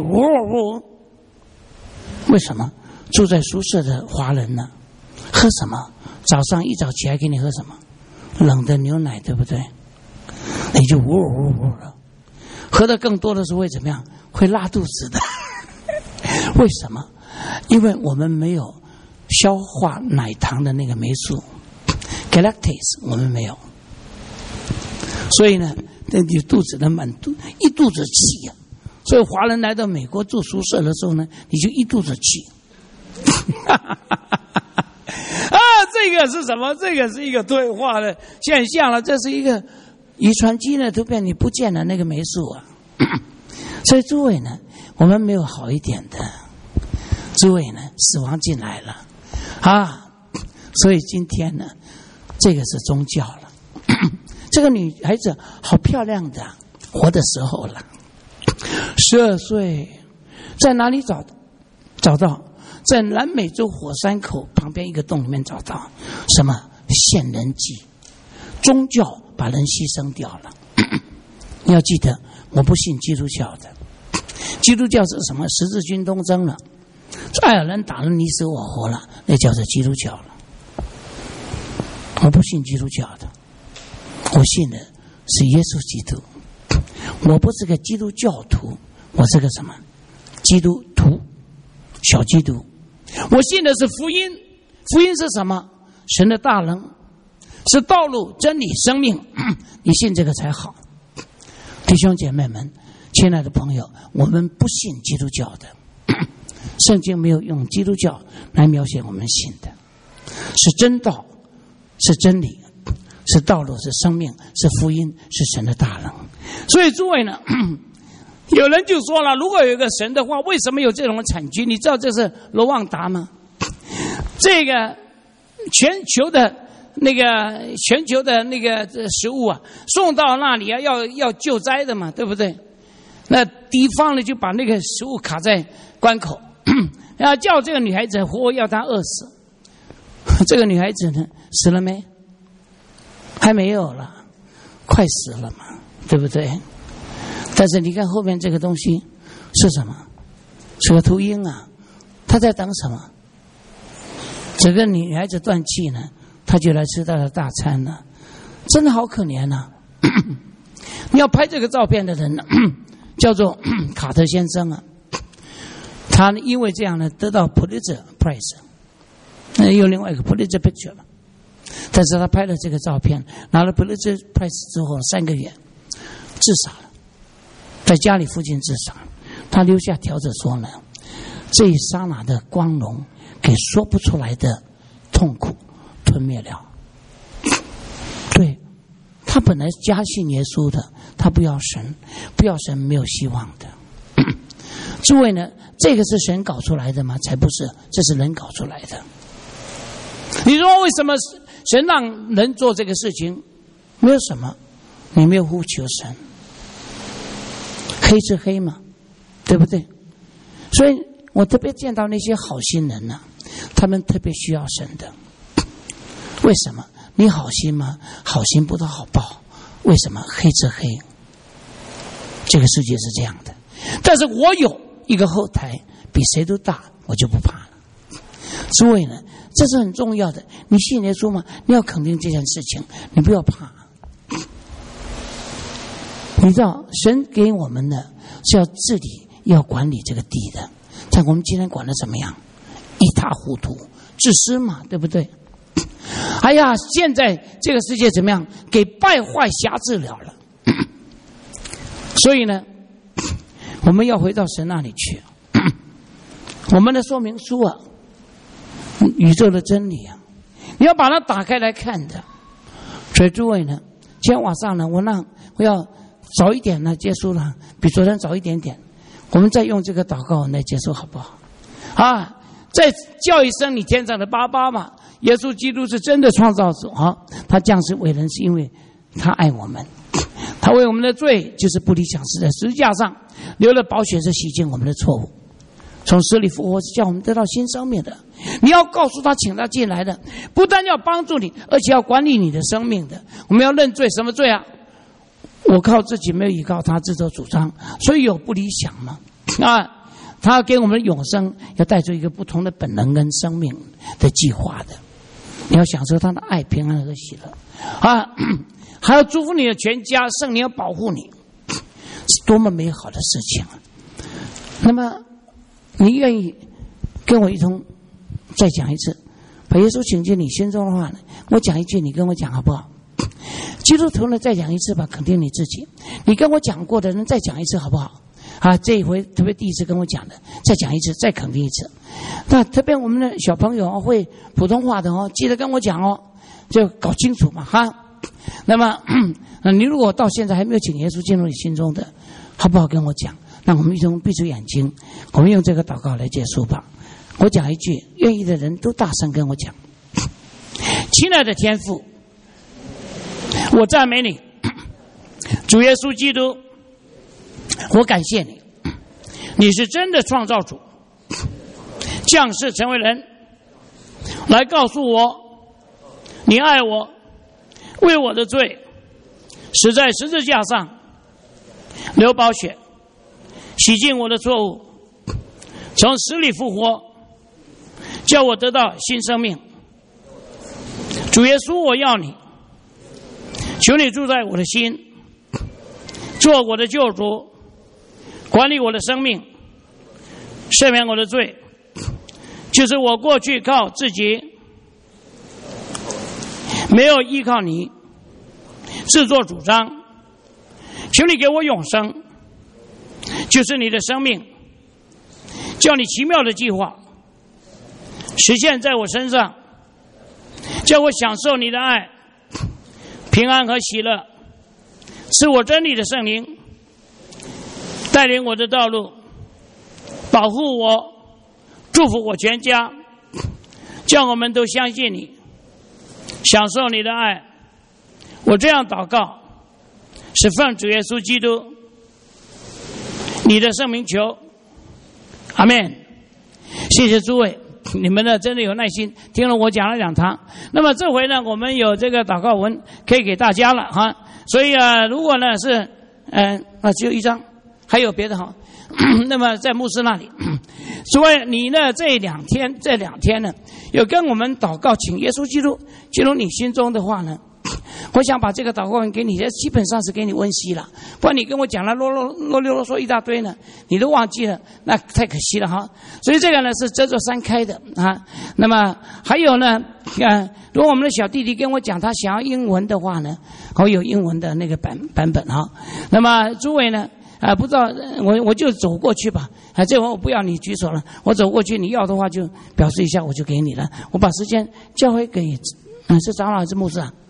为什么？住在宿舍的华人呢，喝什么？早上一早起来给你喝什么？冷的牛奶，对不对？你就了。喝的更多的时候会怎么样？会拉肚子的。为什么？因为我们没有消化奶糖的那个酶素 galactase， 我们没有。所以呢，你肚子的一肚子气啊。所以华人来到美国住宿舍的时候呢，你就一肚子气。这个是什么？这个是一个退化的现象了，这是一个遗传基因的突变，你不见了那个酶素啊。所以诸位呢，我们没有好一点的，诸位呢，死亡进来了啊。所以今天呢，这个是宗教了。这个女孩子好漂亮的，活的时候了，12岁，在哪里找到？在南美洲火山口旁边一个洞里面找到。什么？献人祭，宗教把人牺牲掉了。你要记得，我不信基督教的。基督教是什么？十字军东征了，爱尔兰打得你死我活了，那叫做基督教了。我不信基督教的，我信的是耶稣基督。我不是个基督教徒，我是个什么？基督徒，小基督。我信的是福音。福音是什么？神的大能，是道路、真理、生命。你信这个才好。弟兄姐妹们，亲爱的朋友，我们不信基督教的。圣经没有用基督教来描写我们信的，是真道，是真理，是道路，是生命，是福音，是神的大能。所以诸位呢，有人就说了，如果有一个神的话，为什么有这种惨剧？你知道这是罗旺达吗？这个全球的那个食物啊，送到那里啊，要救灾的嘛，对不对？那敌方呢就把那个食物卡在关口，要叫这个女孩子活，要她饿死。这个女孩子呢，死了没？还没有了，快死了嘛，对不对？但是你看后面这个东西是什么？是个秃鹰啊！她在等什么？这个女孩子断气呢，她就来吃她的大餐了，真的好可怜呐！你要拍这个照片的人呢，叫做卡特先生啊，他因为这样呢得到 Pulitzer Prize， 有另外一个 Pulitzer Picture 了，但是他拍了这个照片，拿了 Pulitzer Prize 之后3个月自杀了，在家里附近自杀。他留下条子说呢，这一刹那的光荣给说不出来的痛苦吞灭了。对，他本来加信耶稣的，他不要神没有希望的。诸位呢，这个是神搞出来的吗？才不是，这是人搞出来的。你说为什么神让人做这个事情，没有什么，你没有呼求神，黑是黑嘛，对不对？所以我特别见到那些好心人呢，他们特别需要神的。为什么？你好心吗？好心不都好报？为什么？黑是黑，这个世界是这样的。但是我有一个后台比谁都大，我就不怕了。所以呢，这是很重要的。你信耶稣吗？你要肯定这件事情，你不要怕。你知道，神给我们的是要治理、要管理这个地的。像我们今天管的怎么样？一塌糊涂，自私嘛，对不对？哎呀，现在这个世界怎么样？给败坏辖制了。所以呢，我们要回到神那里去。我们的说明书啊，宇宙的真理啊，你要把它打开来看的。所以诸位呢，今天晚上呢，我要早一点呢结束了，比昨天早一点点。我们再用这个祷告来结束，好不好？啊，再叫一声你天上的爸爸嘛！耶稣基督是真的创造主啊！他降世为人是因为他爱我们，他为我们的罪就是不理想死在十字架上，流了宝血是洗净我们的错误，从死里复活是叫我们得到新生命的。你要告诉他，请他进来的，不但要帮助你，而且要管理你的生命的。我们要认罪，什么罪啊？我靠自己没有依靠他，自作主张，所以有不理想嘛啊！他给我们的永生要带出一个不同的本能跟生命的计划的。你要享受他的爱、平安和喜乐啊！还要祝福你的全家，圣灵要保护你，是多么美好的事情啊！那么你愿意跟我一同再讲一次，把耶稣请进你心中的话呢？我讲一句，你跟我讲好不好？基督徒呢，再讲一次吧，肯定你自己。你跟我讲过的人，再讲一次好不好？啊，这一回特别第一次跟我讲的，再讲一次，再肯定一次。那特别我们的小朋友会普通话的哦，记得跟我讲哦，就搞清楚嘛哈。那么，你如果到现在还没有请耶稣进入你心中的，好不好跟我讲？那我们一同闭住眼睛，我们用这个祷告来结束吧。我讲一句，愿意的人都大声跟我讲：亲爱的天父，我赞美你，主耶稣基督，我感谢你，你是真的创造主，降世成为人，来告诉我你爱我，为我的罪死在十字架上，流宝血洗净我的错误，从死里复活，叫我得到新生命。主耶稣，我要你，求你住在我的心，做我的救主，管理我的生命，赦免我的罪。就是我过去靠自己，没有依靠你，自作主张，求你给我永生，就是你的生命，叫你奇妙的计划实现在我身上，叫我享受你的爱、平安和喜乐，赐我真理的圣灵，带领我的道路，保护我，祝福我全家，叫我们都相信你，享受你的爱。我这样祷告，是奉主耶稣基督你的圣名求，阿们。谢谢诸位，你们呢真的有耐心听了我讲了2堂。那么这回呢，我们有这个祷告文可以给大家了哈。所以如果呢是只有1张，还有别的哈。那么在牧师那里，所以你呢这两天呢，有跟我们祷告，请耶稣基督进入你心中的话呢，我想把这个祷告文给你，基本上是给你温习了，不然你跟我讲了啰嗦一大堆呢，你都忘记了，那太可惜了哈。所以这个呢是这座山开的啊。那么还有呢，如果我们的小弟弟跟我讲他想要英文的话呢，我有英文的那个版本哈。那么诸位呢？不知道我就走过去吧。这回我不要你举手了，我走过去，你要的话就表示一下，我就给你了。我把时间交回给是长老还是牧师啊？